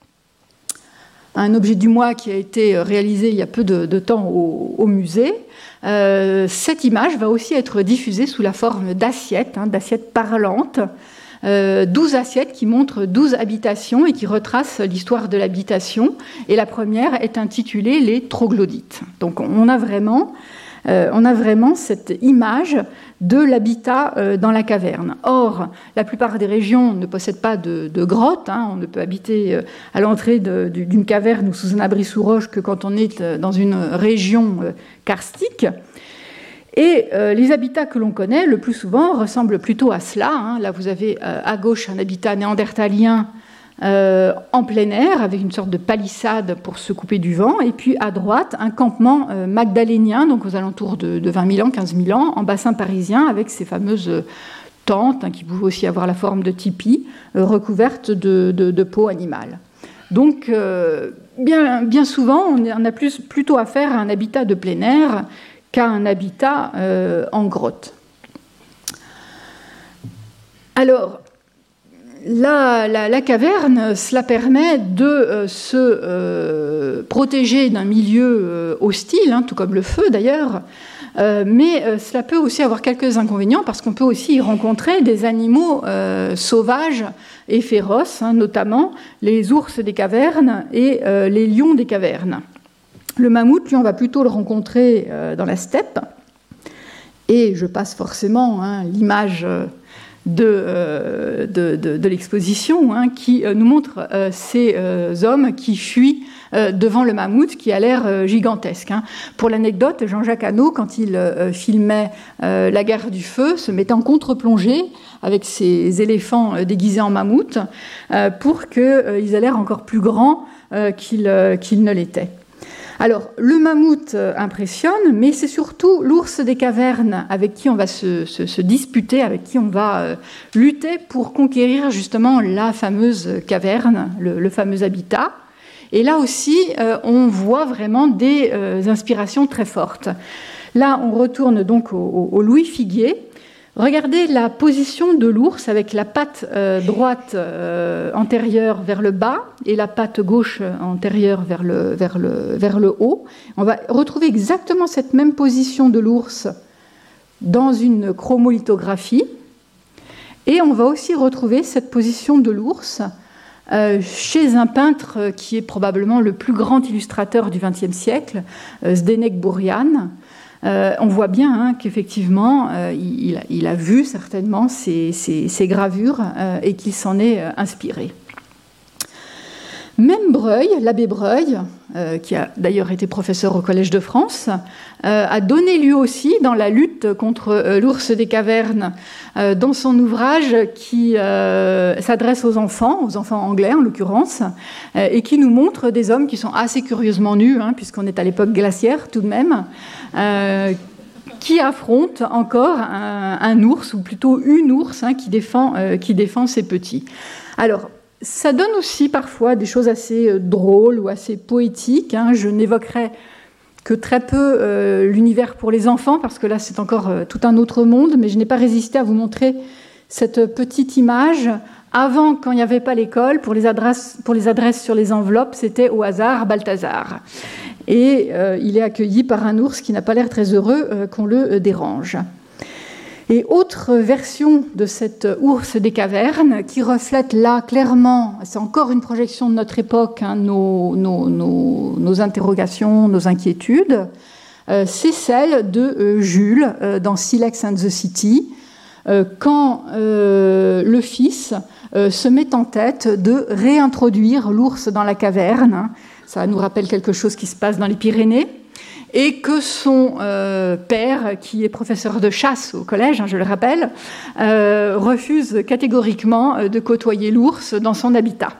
à un objet du mois qui a été réalisé il y a peu de temps au musée. Cette image va aussi être diffusée sous la forme d'assiettes, d'assiettes parlantes, 12 assiettes qui montrent 12 habitations et qui retracent l'histoire de l'habitation. Et la première est intitulée les troglodytes. Donc on a vraiment cette image de l'habitat dans la caverne. Or, la plupart des régions ne possèdent pas de grottes. On ne peut habiter à l'entrée d'une caverne ou sous un abri sous roche que quand on est dans une région karstique. Et les habitats que l'on connaît, le plus souvent, ressemblent plutôt à cela. Là, vous avez à gauche un habitat néandertalien en plein air, avec une sorte de palissade pour se couper du vent, et puis à droite, un campement magdalénien, donc aux alentours de 20 000 ans, 15 000 ans, en bassin parisien, avec ces fameuses tentes, qui pouvaient aussi avoir la forme de tipi, recouvertes de peau animale. Donc, bien souvent, on a plutôt affaire à un habitat de plein air qu'à un habitat en grotte. Alors, la caverne, cela permet de se protéger d'un milieu hostile, tout comme le feu d'ailleurs, mais cela peut aussi avoir quelques inconvénients parce qu'on peut aussi y rencontrer des animaux sauvages et féroces, notamment les ours des cavernes et les lions des cavernes. Le mammouth, lui, on va plutôt le rencontrer dans la steppe, et je passe forcément l'image de l'exposition qui nous montre ces hommes qui fuient devant le mammouth qui a l'air gigantesque. Pour l'anecdote, Jean-Jacques Hano, quand il filmait la guerre du feu, se mettait en contre-plongée avec ses éléphants déguisés en mammouth pour qu'ils aient l'air encore plus grands qu'ils ne l'étaient. Alors, le mammouth impressionne, mais c'est surtout l'ours des cavernes avec qui on va se disputer, avec qui on va lutter pour conquérir justement la fameuse caverne, le fameux habitat. Et là aussi, on voit vraiment des inspirations très fortes. Là, on retourne donc au Louis Figuier. Regardez la position de l'ours avec la patte droite antérieure vers le bas et la patte gauche antérieure vers le haut. On va retrouver exactement cette même position de l'ours dans une chromolithographie. Et on va aussi retrouver cette position de l'ours chez un peintre qui est probablement le plus grand illustrateur du XXe siècle, Zdeněk Burian. On voit bien qu'effectivement, il a vu certainement ces gravures et qu'il s'en est inspiré. Même Breuil, l'abbé Breuil, qui a d'ailleurs été professeur au Collège de France, a donné lui aussi dans la lutte contre l'ours des cavernes, dans son ouvrage qui s'adresse aux enfants anglais en l'occurrence, et qui nous montre des hommes qui sont assez curieusement nus, puisqu'on est à l'époque glaciaire tout de même, qui affrontent encore un ours, ou plutôt une ours qui défend ses petits. Alors, ça donne aussi parfois des choses assez drôles ou assez poétiques. Je n'évoquerai que très peu l'univers pour les enfants, parce que là, c'est encore tout un autre monde, mais je n'ai pas résisté à vous montrer cette petite image. Avant, quand il n'y avait pas l'école, pour les adresses sur les enveloppes, c'était au hasard Balthazar. Et il est accueilli par un ours qui n'a pas l'air très heureux qu'on le dérange. Et autre version de cet ours des cavernes qui reflète là clairement, c'est encore une projection de notre époque, nos interrogations, nos inquiétudes, c'est celle de Jules dans Silex and the City, quand le fils se met en tête de réintroduire l'ours dans la caverne. Ça nous rappelle quelque chose qui se passe dans les Pyrénées. Et que son père, qui est professeur de chasse au collège, je le rappelle, refuse catégoriquement de côtoyer l'ours dans son habitat.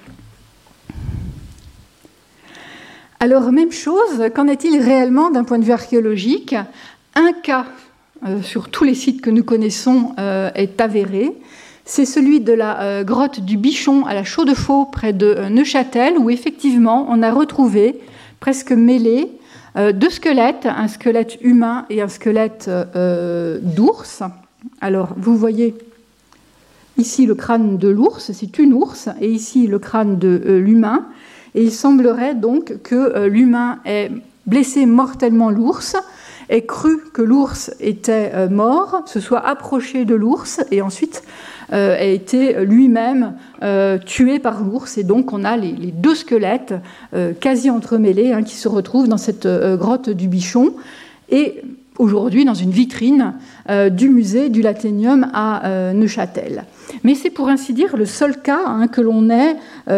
Alors, même chose, qu'en est-il réellement d'un point de vue archéologique ? Un cas sur tous les sites que nous connaissons est avéré. C'est celui de la grotte du Bichon à la Chaux-de-Faux, près de Neuchâtel, où effectivement on a retrouvé, presque mêlés, deux squelettes, un squelette humain et un squelette d'ours. Alors, vous voyez ici le crâne de l'ours, c'est une ours, et ici le crâne de l'humain. Et il semblerait donc que l'humain ait blessé mortellement l'ours, ait cru que l'ours était mort, se soit approché de l'ours et ensuite a été lui-même tué par l'ours. Et donc on a les deux squelettes quasi entremêlés qui se retrouvent dans cette grotte du Bichon et aujourd'hui dans une vitrine du musée du Laténium à Neuchâtel. Mais c'est pour ainsi dire le seul cas que l'on ait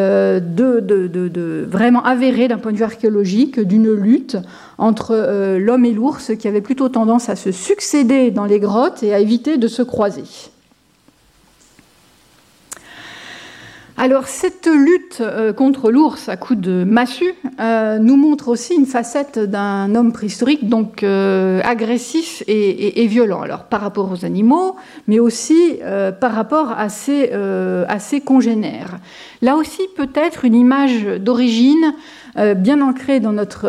de vraiment avéré d'un point de vue archéologique d'une lutte entre l'homme et l'ours qui avait plutôt tendance à se succéder dans les grottes et à éviter de se croiser. Alors, cette lutte contre l'ours à coups de massue nous montre aussi une facette d'un homme préhistorique, donc agressif et violent. Alors, par rapport aux animaux, mais aussi par rapport à ses congénères. Là aussi, peut-être une image d'origine bien ancrée dans notre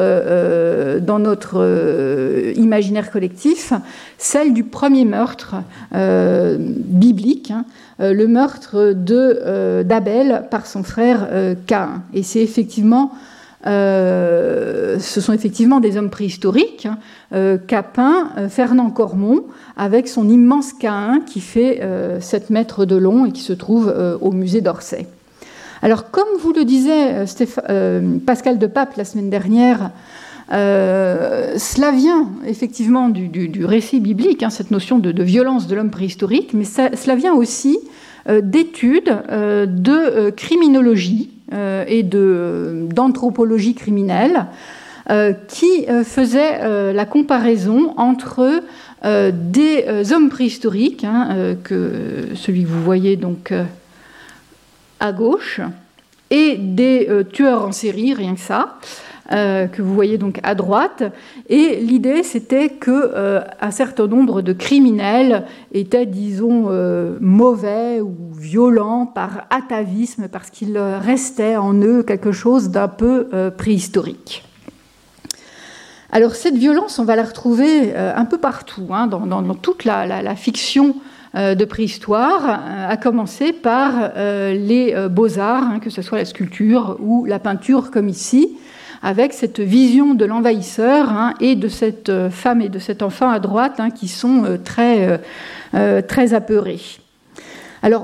imaginaire collectif, celle du premier meurtre biblique, le meurtre d'Abel par son frère Caïn. Et c'est effectivement, ce sont effectivement des hommes préhistoriques qu'a peint Fernand Cormon avec son immense Caïn qui fait 7 mètres de long et qui se trouve au musée d'Orsay. Alors, comme vous le disait Pascal de Pape la semaine dernière, cela vient effectivement du récit biblique, cette notion de violence de l'homme préhistorique, mais cela vient aussi d'études de criminologie et d'anthropologie criminelle qui faisaient la comparaison entre des hommes préhistoriques, que celui que vous voyez donc à gauche, et des tueurs en série, rien que ça, que vous voyez donc à droite. Et l'idée, c'était qu'un certain nombre de criminels étaient, disons, mauvais ou violents par atavisme, parce qu'il restait en eux quelque chose d'un peu préhistorique. Alors, cette violence, on va la retrouver un peu partout, dans toute la fiction de préhistoire, à commencer par les beaux-arts, que ce soit la sculpture ou la peinture comme ici, avec cette vision de l'envahisseur et de cette femme et de cet enfant à droite qui sont très apeurés. Alors,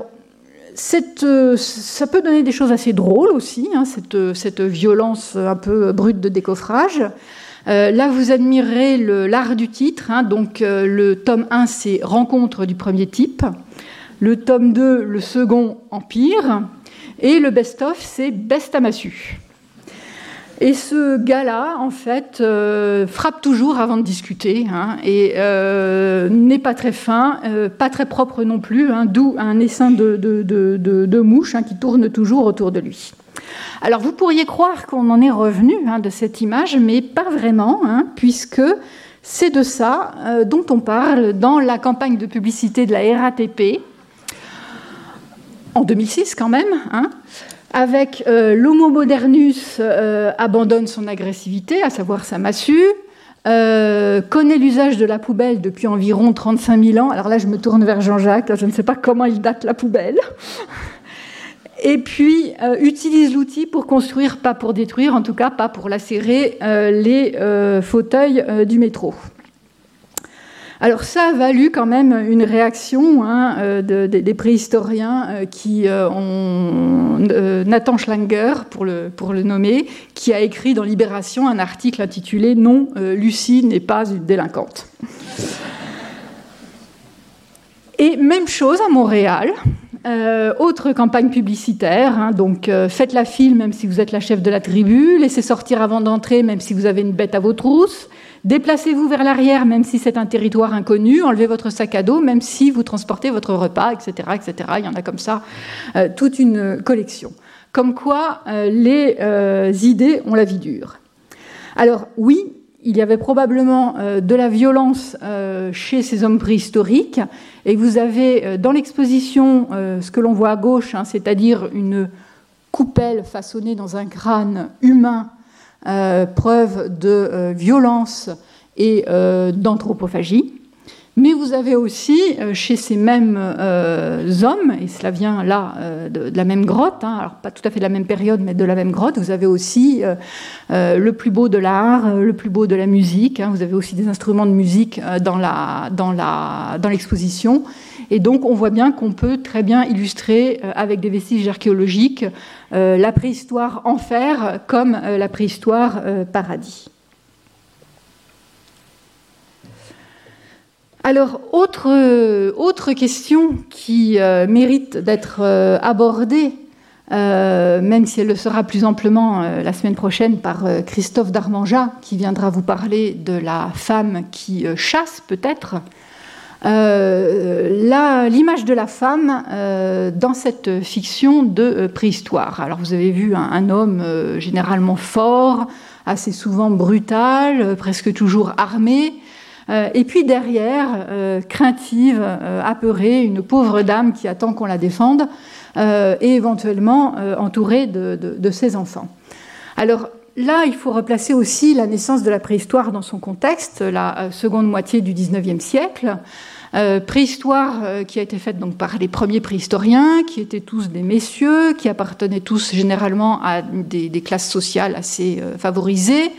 ça peut donner des choses assez drôles aussi, cette violence un peu brute de décoffrage. Là, vous admirez l'art du titre. Donc, le tome 1, c'est Rencontre du premier type. Le tome 2, le second, Empire. Et le best-of, c'est Best à massue. Et ce gars-là, en fait, frappe toujours avant de discuter et n'est pas très fin, pas très propre non plus, d'où un essaim de mouches qui tourne toujours autour de lui. Alors, vous pourriez croire qu'on en est revenu de cette image, mais pas vraiment, puisque c'est de ça dont on parle dans la campagne de publicité de la RATP, en 2006 quand même, avec l'Homo modernus abandonne son agressivité, à savoir sa massue, connaît l'usage de la poubelle depuis environ 35 000 ans. Alors là, je me tourne vers Jean-Jacques, je ne sais pas comment il date la poubelle. Et puis, utilise l'outil pour construire, pas pour détruire, en tout cas pas pour lacérer les fauteuils du métro. Alors ça a valu quand même une réaction des préhistoriens qui ont Nathan Schlanger, pour le nommer, qui a écrit dans Libération un article intitulé « Non, Lucie n'est pas une délinquante ». Et même chose à Montréal. Autre campagne publicitaire, donc faites la file même si vous êtes la chef de la tribu, laissez sortir avant d'entrer même si vous avez une bête à vos trousses, déplacez-vous vers l'arrière même si c'est un territoire inconnu, enlevez votre sac à dos même si vous transportez votre repas, etc., etc. Il y en a comme ça toute une collection. Comme quoi les idées ont la vie dure. Alors oui, il y avait probablement de la violence chez ces hommes préhistoriques, et vous avez dans l'exposition ce que l'on voit à gauche, c'est-à-dire une coupelle façonnée dans un crâne humain, preuve de violence et d'anthropophagie. Mais vous avez aussi, chez ces mêmes hommes, et cela vient là de la même grotte, alors pas tout à fait de la même période, mais de la même grotte, vous avez aussi le plus beau de l'art, le plus beau de la musique, vous avez aussi des instruments de musique dans l'exposition. Et donc on voit bien qu'on peut très bien illustrer avec des vestiges archéologiques la préhistoire enfer comme la préhistoire paradis. Alors, autre question qui mérite d'être abordée, même si elle le sera plus amplement la semaine prochaine par Christophe Darmanjat, qui viendra vous parler de la femme qui chasse, peut-être. L'image de la femme dans cette fiction de préhistoire. Alors, vous avez vu un homme généralement fort, assez souvent brutal, presque toujours armé. Et puis derrière, craintive, apeurée, une pauvre dame qui attend qu'on la défende, et éventuellement entourée de ses enfants. Alors là, il faut replacer aussi la naissance de la préhistoire dans son contexte, la seconde moitié du XIXe siècle. Préhistoire qui a été faite donc par les premiers préhistoriens, qui étaient tous des messieurs, qui appartenaient tous généralement à des classes sociales assez favorisées.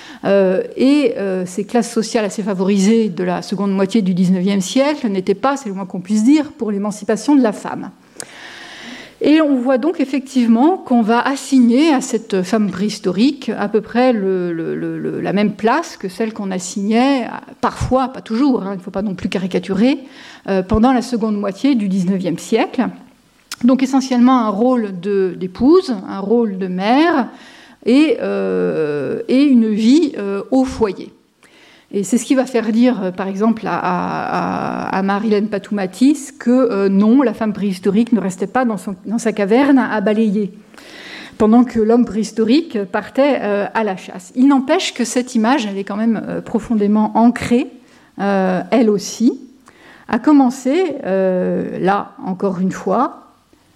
Ces classes sociales assez favorisées de la seconde moitié du XIXe siècle n'étaient pas, c'est le moins qu'on puisse dire, pour l'émancipation de la femme. Et on voit donc effectivement qu'on va assigner à cette femme préhistorique à peu près la même place que celle qu'on assignait, parfois, pas toujours, il ne faut pas non plus caricaturer, pendant la seconde moitié du XIXe siècle. Donc essentiellement un rôle d'épouse, un rôle de mère, et une vie au foyer. Et c'est ce qui va faire dire, par exemple, à Marilène Patoumatis que non, la femme préhistorique ne restait pas dans sa caverne à balayer, pendant que l'homme préhistorique partait à la chasse. Il n'empêche que cette image, elle est quand même profondément ancrée, elle aussi, à commencer, là, encore une fois,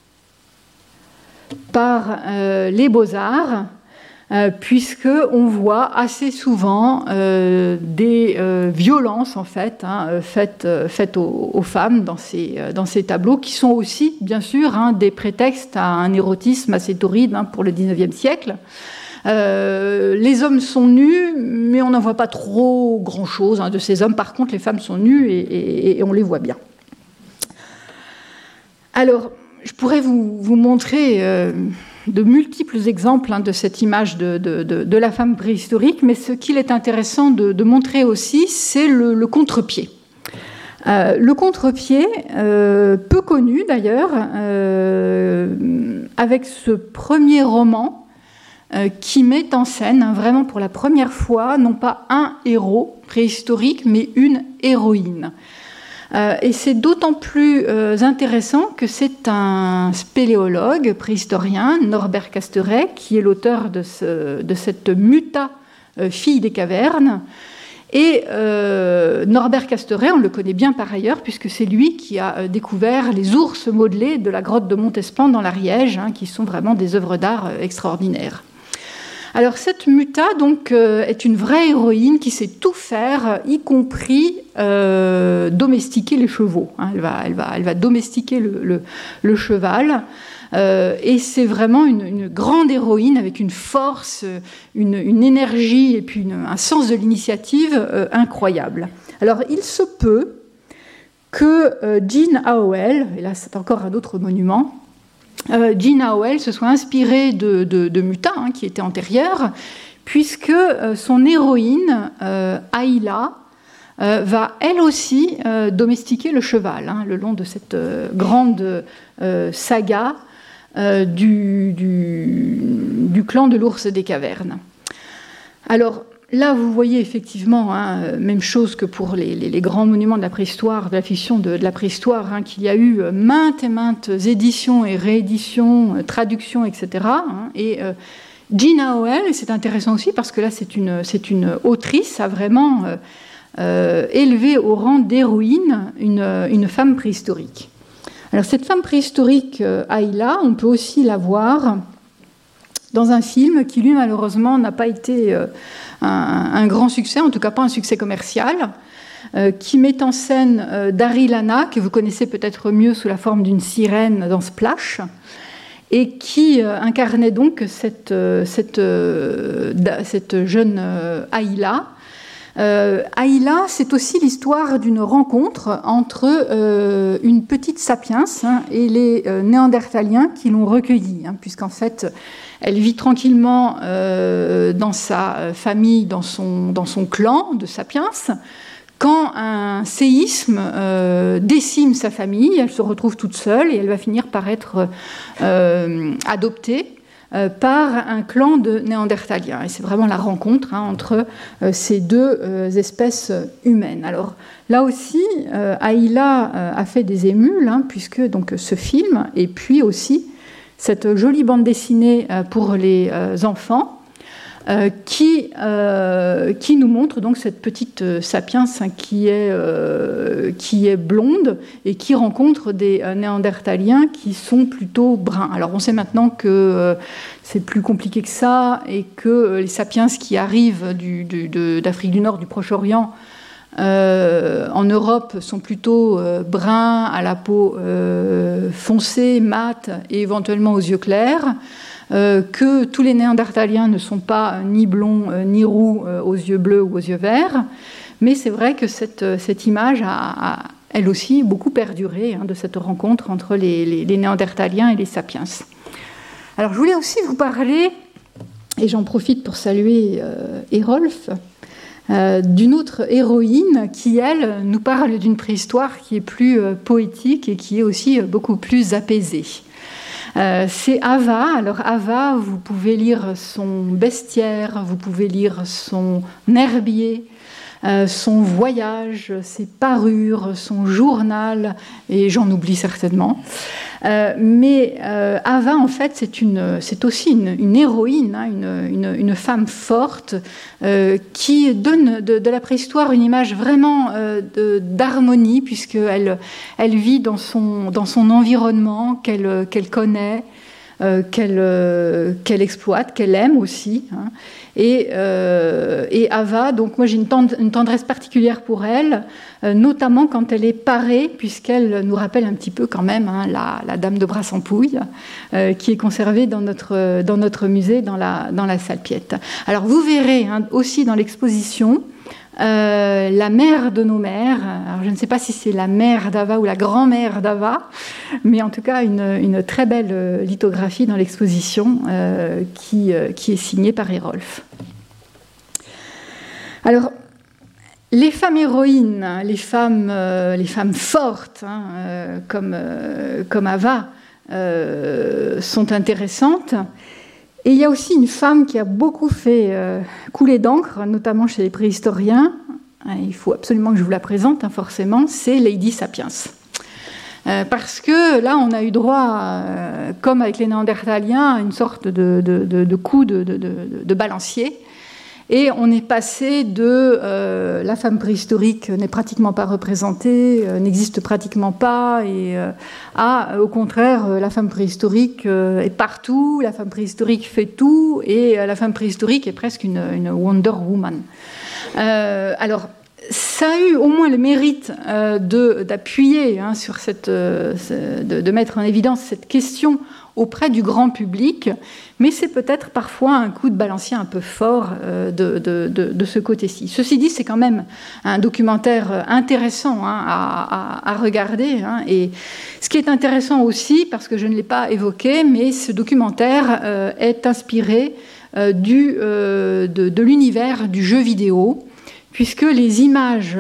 par les Beaux-Arts, puisqu'on voit assez souvent des violences en fait, faites aux femmes dans ces tableaux, qui sont aussi, bien sûr, des prétextes à un érotisme assez torride pour le XIXe siècle. Les hommes sont nus, mais on n'en voit pas trop grand-chose de ces hommes. Par contre, les femmes sont nues et on les voit bien. Alors, je pourrais vous montrer de multiples exemples de cette image de la femme préhistorique, mais ce qu'il est intéressant de montrer aussi, c'est le contre-pied. Le contre-pied, peu connu d'ailleurs, avec ce premier roman qui met en scène, vraiment pour la première fois, non pas un héros préhistorique, mais une héroïne. Et c'est d'autant plus intéressant que c'est un spéléologue préhistorien, Norbert Casteret, qui est l'auteur de cette Muta, fille des cavernes. Et Norbert Casteret, on le connaît bien par ailleurs, puisque c'est lui qui a découvert les ours modelés de la grotte de Montespan dans l'Ariège, qui sont vraiment des œuvres d'art extraordinaires. Alors cette Muta donc, est une vraie héroïne qui sait tout faire, y compris domestiquer les chevaux. Elle va domestiquer le cheval. Et c'est vraiment une grande héroïne avec une force, une énergie et puis un sens de l'initiative incroyable. Alors il se peut que Jean Howell, et là c'est encore un autre monument, Jean Howell se soit inspirée de Muta, qui était antérieure, puisque son héroïne, Ayla, va elle aussi domestiquer le cheval, le long de cette grande saga du clan de l'ours des cavernes. Alors là, vous voyez effectivement, même chose que pour les grands monuments de la préhistoire, de la fiction de la préhistoire, qu'il y a eu maintes et maintes éditions et rééditions, traductions, etc. Et Jean Howell, et c'est intéressant aussi parce que là c'est une autrice, a vraiment élevé au rang d'héroïne une femme préhistorique. Alors cette femme préhistorique, Ayla, on peut aussi la voir dans un film qui, lui, malheureusement, n'a pas été un grand succès, en tout cas pas un succès commercial, qui met en scène Daryl Hannah, que vous connaissez peut-être mieux sous la forme d'une sirène dans Splash, et qui incarnait donc cette jeune Ayla. Ayla, c'est aussi l'histoire d'une rencontre entre une petite sapiens et les néandertaliens qui l'ont recueillie, puisqu'en fait, elle vit tranquillement dans sa famille, dans son clan de sapiens. Quand un séisme décime sa famille, elle se retrouve toute seule et elle va finir par être adoptée par un clan de néandertaliens. Et c'est vraiment la rencontre entre ces deux espèces humaines. Alors là aussi, Ayla a fait des émules, puisque donc, ce film, et puis aussi cette jolie bande dessinée pour les enfants, qui nous montre donc cette petite sapiens qui est blonde et qui rencontre des néandertaliens qui sont plutôt bruns. Alors on sait maintenant que c'est plus compliqué que ça et que les sapiens qui arrivent d'Afrique du Nord, du Proche-Orient, en Europe sont plutôt bruns, à la peau foncée, mate et éventuellement aux yeux clairs. Que tous les néandertaliens ne sont pas ni blonds ni roux aux yeux bleus ou aux yeux verts, mais c'est vrai que cette image a elle aussi beaucoup perduré de cette rencontre entre les néandertaliens et les sapiens. Alors je voulais aussi vous parler, et j'en profite pour saluer Erolf, d'une autre héroïne qui, elle, nous parle d'une préhistoire qui est plus poétique et qui est aussi beaucoup plus apaisée. C'est Ava. Alors Ava, vous pouvez lire son bestiaire, vous pouvez lire son herbier, son voyage, ses parures, son journal, et j'en oublie certainement. Mais Ava, en fait, c'est aussi une héroïne, une femme forte qui donne de la préhistoire une image vraiment d'harmonie, puisqu'elle vit dans son environnement qu'elle connaît, qu'elle exploite, qu'elle aime aussi. Et Ava, donc moi j'ai une tendresse particulière pour elle, notamment quand elle est parée, puisqu'elle nous rappelle un petit peu quand même la Dame de Brassampouille, qui est conservée dans notre musée, dans la salle Piette. Alors vous verrez aussi dans l'exposition la mère de nos mères. Alors, je ne sais pas si c'est la mère d'Ava ou la grand-mère d'Ava, mais en tout cas une très belle lithographie dans l'exposition qui est signée par Hérolf. Alors, les femmes héroïnes, les femmes fortes, comme Ava, sont intéressantes. Et il y a aussi une femme qui a beaucoup fait couler d'encre, notamment chez les préhistoriens. Il faut absolument que je vous la présente, forcément, c'est Lady Sapiens. Parce que là, on a eu droit, comme avec les Néandertaliens, à une sorte de coup de balancier. Et on est passé de la femme préhistorique n'est pratiquement pas représentée, n'existe pratiquement pas, et à, au contraire, la femme préhistorique est partout, la femme préhistorique fait tout, et la femme préhistorique est presque une Wonder Woman. Alors, ça a eu au moins le mérite d'appuyer sur de mettre en évidence cette question auprès du grand public, mais c'est peut-être parfois un coup de balancier un peu fort de ce côté-ci. Ceci dit, c'est quand même un documentaire intéressant à regarder. Et ce qui est intéressant aussi, parce que je ne l'ai pas évoqué, mais ce documentaire est inspiré de l'univers du jeu vidéo, puisque les images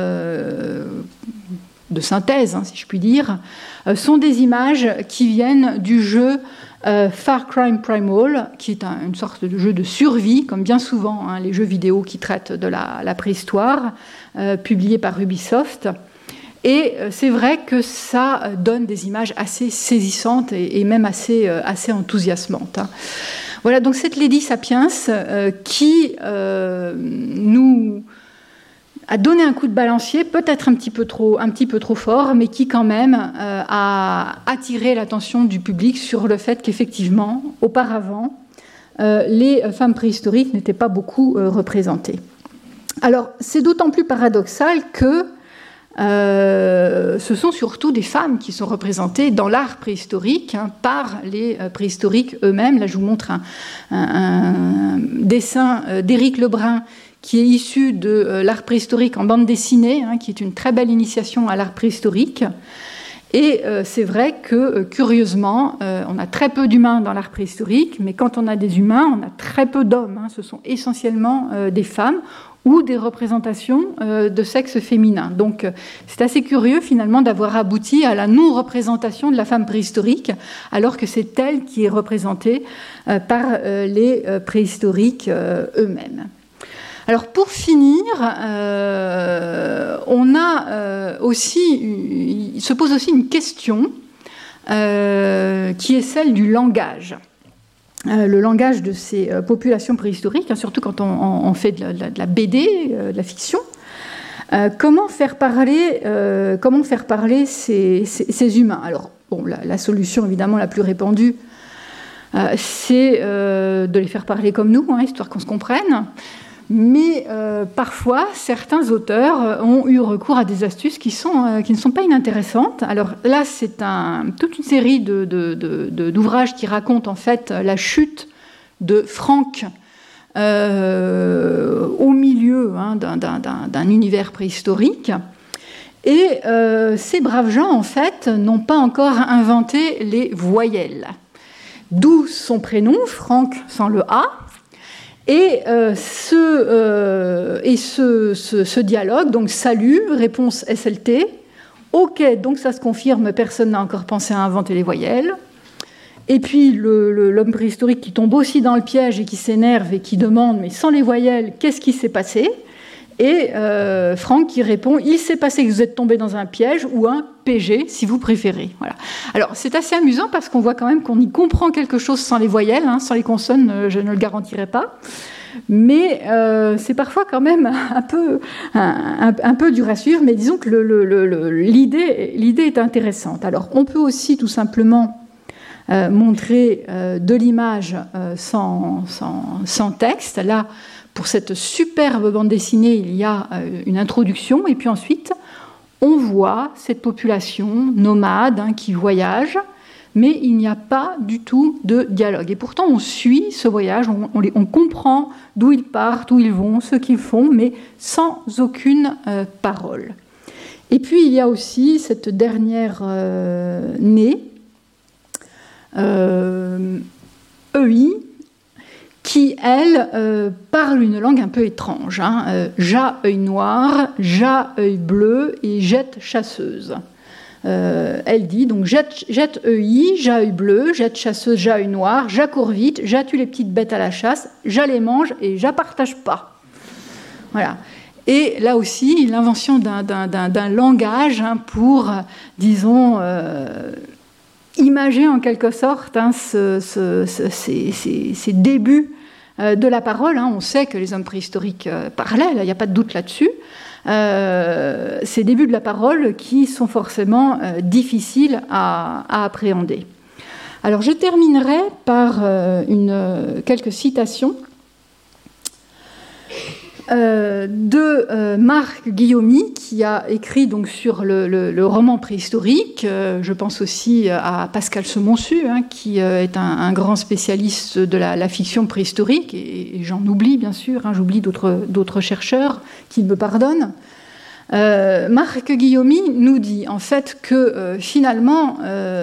de synthèse, si je puis dire, sont des images qui viennent du jeu Far Cry Primal, qui est une sorte de jeu de survie, comme bien souvent les jeux vidéo qui traitent de la préhistoire, publié par Ubisoft. Et c'est vrai que ça donne des images assez saisissantes et même assez enthousiasmantes. Voilà, donc cette Lady Sapiens qui nous a donné un coup de balancier, peut-être un petit peu trop fort, mais qui quand même a attiré l'attention du public sur le fait qu'effectivement, auparavant, les femmes préhistoriques n'étaient pas beaucoup représentées. Alors, c'est d'autant plus paradoxal que ce sont surtout des femmes qui sont représentées dans l'art préhistorique par les préhistoriques eux-mêmes. Là, je vous montre un dessin d'Éric Lebrun qui est issu de l'art préhistorique en bande dessinée, qui est une très belle initiation à l'art préhistorique. Et c'est vrai que, curieusement, on a très peu d'humains dans l'art préhistorique, mais quand on a des humains, on a très peu d'hommes. Ce sont essentiellement des femmes ou des représentations de sexe féminin. Donc, c'est assez curieux, finalement, d'avoir abouti à la non-représentation de la femme préhistorique, alors que c'est elle qui est représentée par les préhistoriques eux-mêmes. Alors pour finir, on a il se pose aussi une question qui est celle du langage. Le langage de ces populations préhistoriques, surtout quand on fait de la BD, de la fiction. Comment faire parler ces humains ? Alors, bon, la solution évidemment la plus répandue, c'est de les faire parler comme nous, histoire qu'on se comprenne. Mais parfois, certains auteurs ont eu recours à des astuces qui ne sont pas inintéressantes. Alors là, c'est toute une série d'ouvrages qui racontent en fait la chute de Franck au milieu d'un univers préhistorique. Et ces braves gens, en fait, n'ont pas encore inventé les voyelles. D'où son prénom, Franck sans le A. Et ce dialogue, donc salut, réponse SLT, ok, donc ça se confirme, personne n'a encore pensé à inventer les voyelles. Et puis l'homme préhistorique qui tombe aussi dans le piège et qui s'énerve et qui demande, mais sans les voyelles, qu'est-ce qui s'est passé ? Et Franck qui répond, il s'est passé que vous êtes tombé dans un piège ou un PG, si vous préférez. Voilà. Alors, c'est assez amusant parce qu'on voit quand même qu'on y comprend quelque chose sans les voyelles, sans les consonnes, je ne le garantirai pas. Mais c'est parfois quand même un peu dur à suivre, mais disons que l'idée est intéressante. Alors, on peut aussi tout simplement montrer de l'image sans texte. Là, pour cette superbe bande dessinée, il y a une introduction, et puis ensuite, voit cette population nomade qui voyage, mais il n'y a pas du tout de dialogue. Et pourtant, on suit ce voyage, on comprend d'où ils partent, où ils vont, ce qu'ils font, mais sans aucune parole. Et puis, il y a aussi cette dernière née, EI, qui, elle, parle une langue un peu étrange. Ja, œil noir, ja, œil bleu et jette chasseuse. Elle dit donc jette œil, ja, œil bleu, jette chasseuse, ja, œil noir, ja, cours vite, ja, tue les petites bêtes à la chasse, ja, les mange et ja, partage pas. Voilà. Et là aussi, l'invention d'un langage pour, disons, imager en quelque sorte ces débuts de la parole. On sait que les hommes préhistoriques parlaient, il n'y a pas de doute là-dessus. Ces débuts de la parole qui sont forcément difficiles à appréhender. Alors je terminerai par quelques citations de Marc Guillaumy, qui a écrit donc sur le roman préhistorique. Je pense aussi à Pascal Semonsu, qui est un grand spécialiste de la fiction préhistorique, et j'en oublie bien sûr, j'oublie d'autres chercheurs qui me pardonnent. Marc Guillaumy nous dit en fait que finalement,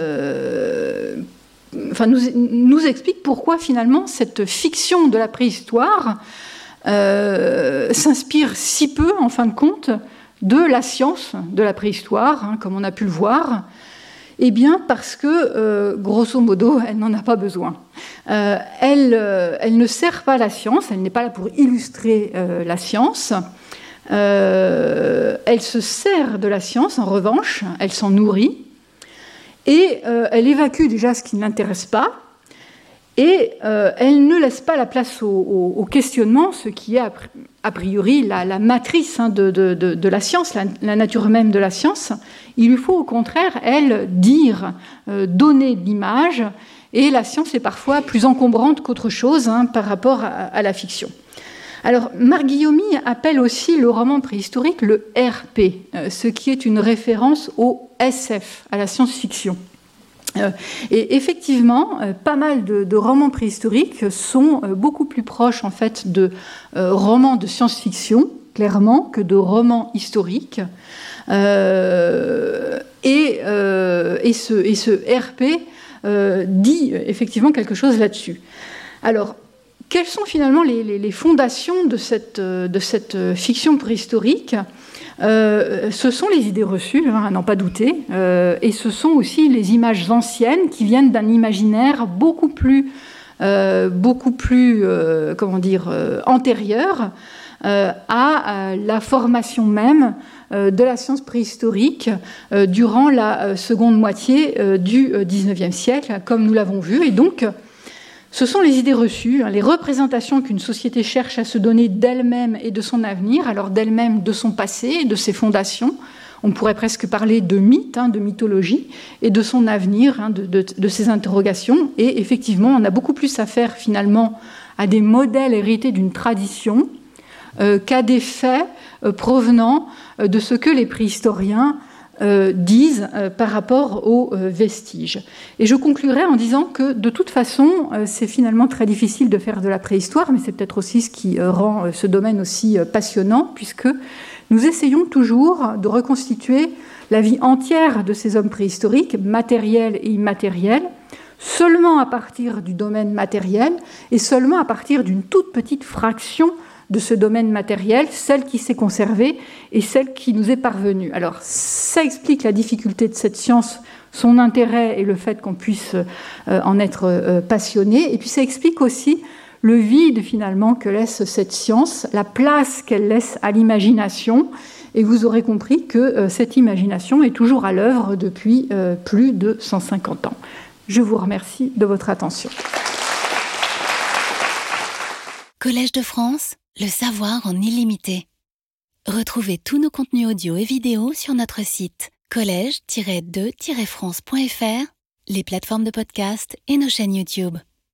nous explique pourquoi finalement cette fiction de la préhistoire s'inspire si peu, en fin de compte, de la science de la préhistoire, comme on a pu le voir. Eh bien, parce que, grosso modo, elle n'en a pas besoin. Elle ne sert pas la science, elle n'est pas là pour illustrer la science. Elle se sert de la science, en revanche, elle s'en nourrit, et elle évacue déjà ce qui ne l'intéresse pas, et elle ne laisse pas la place au questionnement, ce qui est a priori la matrice de la science, la nature même de la science. Il lui faut au contraire, elle, dire, donner de l'image, et la science est parfois plus encombrante qu'autre chose par rapport à la fiction. Alors, Marc Guillaumy appelle aussi le roman préhistorique le RP, ce qui est une référence au SF, à la science-fiction. Et effectivement, pas mal de romans préhistoriques sont beaucoup plus proches en fait de romans de science-fiction, clairement, que de romans historiques. Et ce RP dit effectivement quelque chose là-dessus. Alors, quelles sont finalement les fondations de cette fiction préhistorique ? Ce sont les idées reçues, à n'en pas douter, et ce sont aussi les images anciennes qui viennent d'un imaginaire beaucoup plus antérieur à la formation même de la science préhistorique durant la seconde moitié du XIXe siècle, comme nous l'avons vu. Et donc, ce sont les idées reçues, les représentations qu'une société cherche à se donner d'elle-même et de son avenir, alors d'elle-même, de son passé, de ses fondations. On pourrait presque parler de mythe, de mythologie, et de son avenir, de ses interrogations. Et effectivement, on a beaucoup plus affaire finalement à des modèles hérités d'une tradition qu'à des faits provenant de ce que les préhistoriens disent par rapport aux vestiges. Et je conclurai en disant que de toute façon, c'est finalement très difficile de faire de la préhistoire, mais c'est peut-être aussi ce qui rend ce domaine aussi passionnant, puisque nous essayons toujours de reconstituer la vie entière de ces hommes préhistoriques, matériels et immatériels, seulement à partir du domaine matériel et seulement à partir d'une toute petite fraction de ce domaine matériel, celle qui s'est conservée et celle qui nous est parvenue. Alors, ça explique la difficulté de cette science, son intérêt et le fait qu'on puisse en être passionné. Et puis, ça explique aussi le vide, finalement, que laisse cette science, la place qu'elle laisse à l'imagination. Et vous aurez compris que cette imagination est toujours à l'œuvre depuis plus de 150 ans. Je vous remercie de votre attention. Collège de France, le savoir en illimité. Retrouvez tous nos contenus audio et vidéo sur notre site collège-2-france.fr, les plateformes de podcast et nos chaînes YouTube.